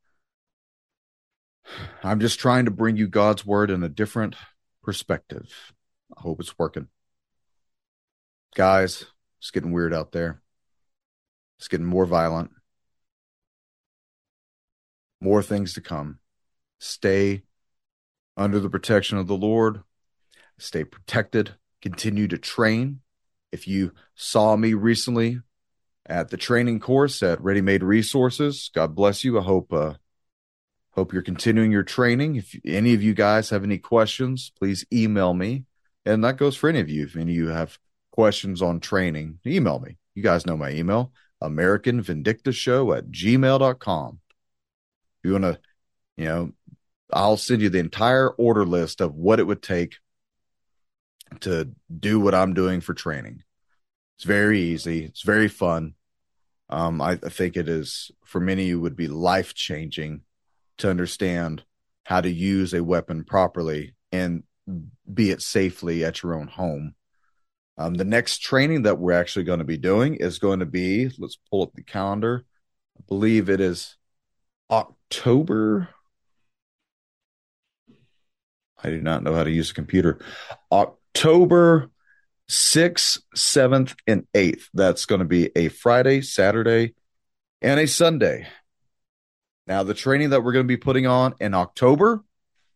I'm just trying to bring you God's word in a different perspective. I hope it's working. Guys, it's getting weird out there. It's getting more violent. More things to come. Stay under the protection of the Lord. Stay protected. Continue to train. If you saw me recently at the training course at Ready Made Resources, God bless you. I hope uh, hope you're continuing your training. If any of you guys have any questions, please email me. And that goes for any of you. If any of you have questions on training, email me. You guys know my email, American Vindictus Show at gmail dot com. If you want to, you know, I'll send you the entire order list of what it would take to do what I'm doing for training. It's very easy. It's very fun. Um, I, I think it is, for many, it would be life-changing to understand how to use a weapon properly and be it safely at your own home. Um, the next training that we're actually going to be doing is going to be, let's pull up the calendar. I believe it is October. I do not know how to use a computer. October sixth, seventh, and eighth. That's going to be a Friday, Saturday, and a Sunday. Now, the training that we're going to be putting on in October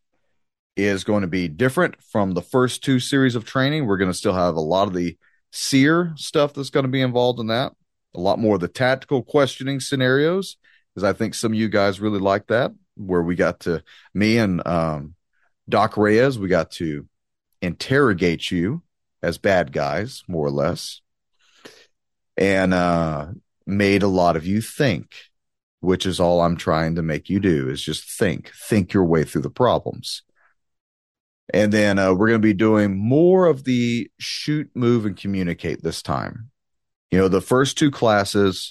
is going to be different from the first two series of training. We're going to still have a lot of the SEER stuff that's going to be involved in that, a lot more of the tactical questioning scenarios, because I think some of you guys really like that, where we got to, me and um, Doc Reyes, we got to interrogate you as bad guys, more or less, and uh, made a lot of you think, which is all I'm trying to make you do, is just think, think your way through the problems. And then uh, we're going to be doing more of the shoot, move, and communicate this time. You know, the first two classes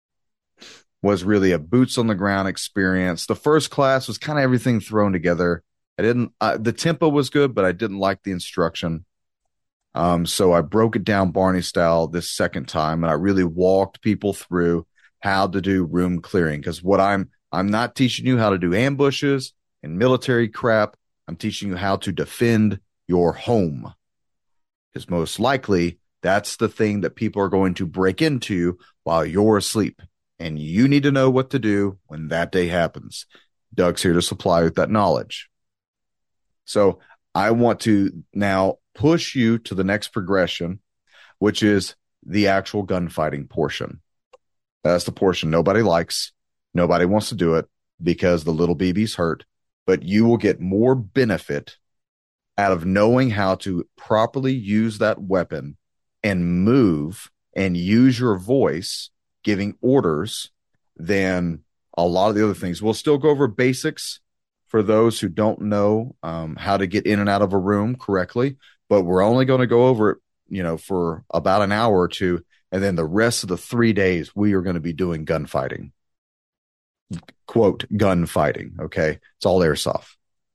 was really a boots on the ground experience. The first class was kind of everything thrown together. I didn't, uh, the tempo was good, but I didn't like the instruction. Um, so I broke it down Barney style this second time, and I really walked people through how to do room clearing. Because what I'm, I'm not teaching you how to do ambushes and military crap. I'm teaching you how to defend your home, because most likely that's the thing that people are going to break into while you're asleep. And you need to know what to do when that day happens. Doug's here to supply you with that knowledge. So I want to now push you to the next progression, which is the actual gunfighting portion. That's the portion nobody likes. Nobody wants to do it because the little B Bs hurt. But you will get more benefit out of knowing how to properly use that weapon and move and use your voice giving orders than a lot of the other things. We'll still go over basics for those who don't know um, how to get in and out of a room correctly, but we're only going to go over it, you know, for about an hour or two. And then the rest of the three days, we are going to be doing gunfighting. Quote, gunfighting. Okay. It's all airsoft.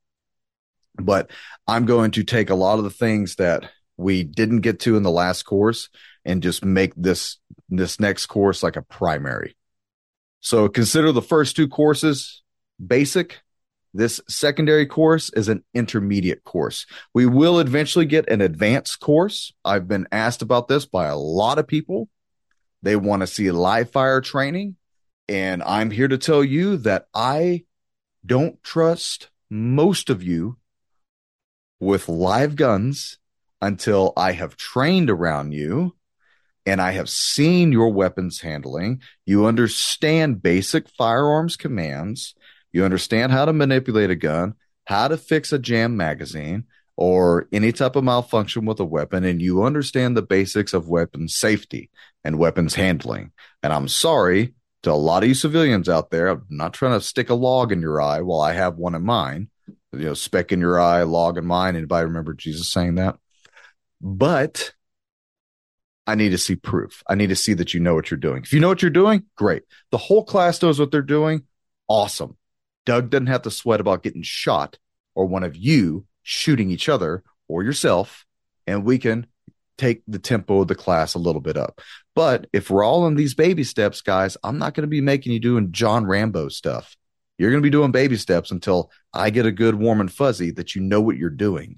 But I'm going to take a lot of the things that we didn't get to in the last course and just make this, this next course like a primary. So consider the first two courses basic. This secondary course is an intermediate course. We will eventually get an advanced course. I've been asked about this by a lot of people. They want to see live fire training. And I'm here to tell you that I don't trust most of you with live guns until I have trained around you and I have seen your weapons handling. You understand basic firearms commands. You understand how to manipulate a gun, how to fix a jammed magazine or any type of malfunction with a weapon. And you understand the basics of weapons safety and weapons handling. And I'm sorry to a lot of you civilians out there, I'm not trying to stick a log in your eye while I have one in mine. You know, speck in your eye, log in mine. Anybody remember Jesus saying that? But I need to see proof. I need to see that you know what you're doing. If you know what you're doing, great. The whole class knows what they're doing. Awesome. Doug doesn't have to sweat about getting shot or one of you shooting each other or yourself, and we can take the tempo of the class a little bit up. But if we're all in these baby steps, guys, I'm not going to be making you doing John Rambo stuff. You're going to be doing baby steps until I get a good warm and fuzzy that you know what you're doing.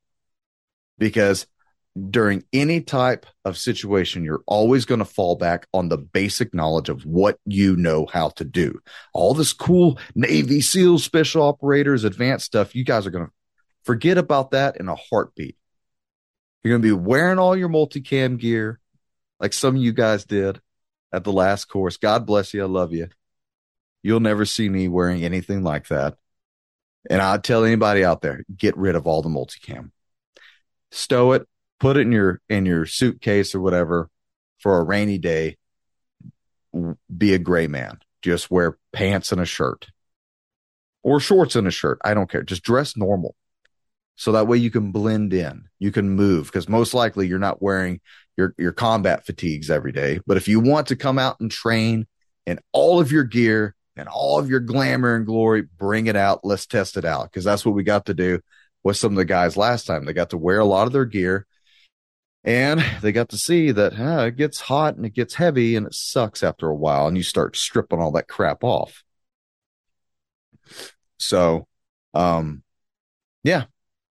Because during any type of situation, you're always going to fall back on the basic knowledge of what you know how to do. All this cool Navy SEALs, special operators, advanced stuff, you guys are going to forget about that in a heartbeat. You're going to be wearing all your multicam gear like some of you guys did at the last course. God bless you. I love you. You'll never see me wearing anything like that. And I'd tell anybody out there, get rid of all the multicam. Stow it, put it in your in your suitcase or whatever for a rainy day. Be a gray man. Just wear pants and a shirt. Or shorts and a shirt. I don't care. Just dress normal. So that way you can blend in. You can move, because most likely you're not wearing your, your combat fatigues every day. But if you want to come out and train in all of your gear and all of your glamour and glory, bring it out. Let's test it out, because that's what we got to do with some of the guys last time. They got to wear a lot of their gear, and they got to see that huh, it gets hot and it gets heavy and it sucks after a while, and you start stripping all that crap off. So, um, yeah.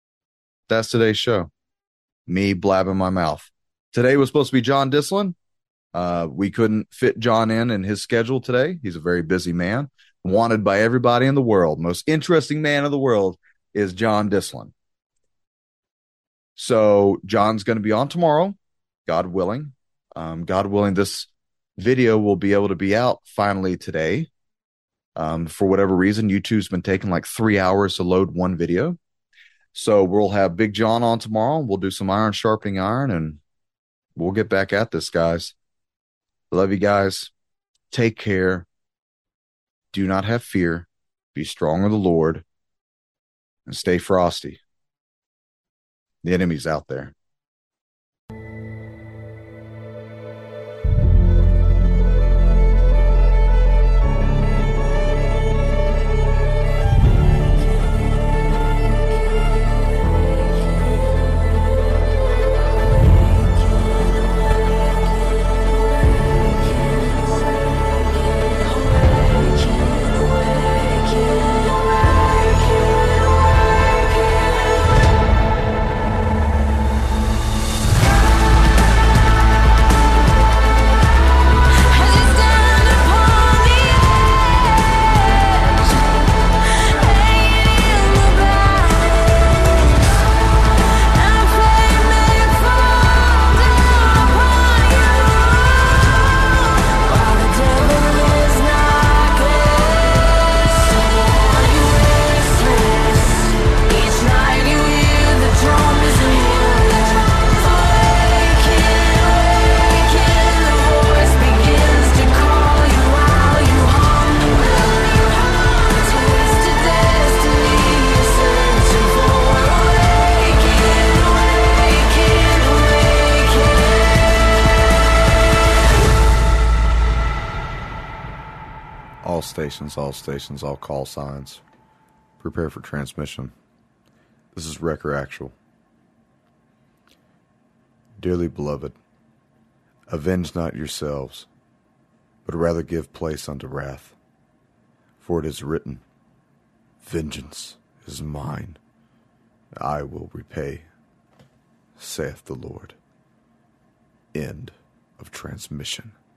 that's today's show. Me blabbing my mouth. Today was supposed to be John Dislin. Uh, we couldn't fit John in in his schedule today. He's a very busy man, wanted by everybody in the world. Most interesting man in the world is John Dislin. So John's going to be on tomorrow, God willing. Um, God willing, this video will be able to be out finally today. Um, for whatever reason, YouTube's been taking like three hours to load one video. So we'll have Big John on tomorrow. We'll do some iron sharpening iron, and we'll get back at this, guys. Love you guys. Take care. Do not have fear. Be strong in the Lord. And stay frosty. The enemy's out there. All stations, all stations, all call signs. Prepare for transmission. This is Wrecker Actual. Dearly beloved, avenge not yourselves, but rather give place unto wrath. For it is written, vengeance is mine, I will repay, saith the Lord. End of transmission.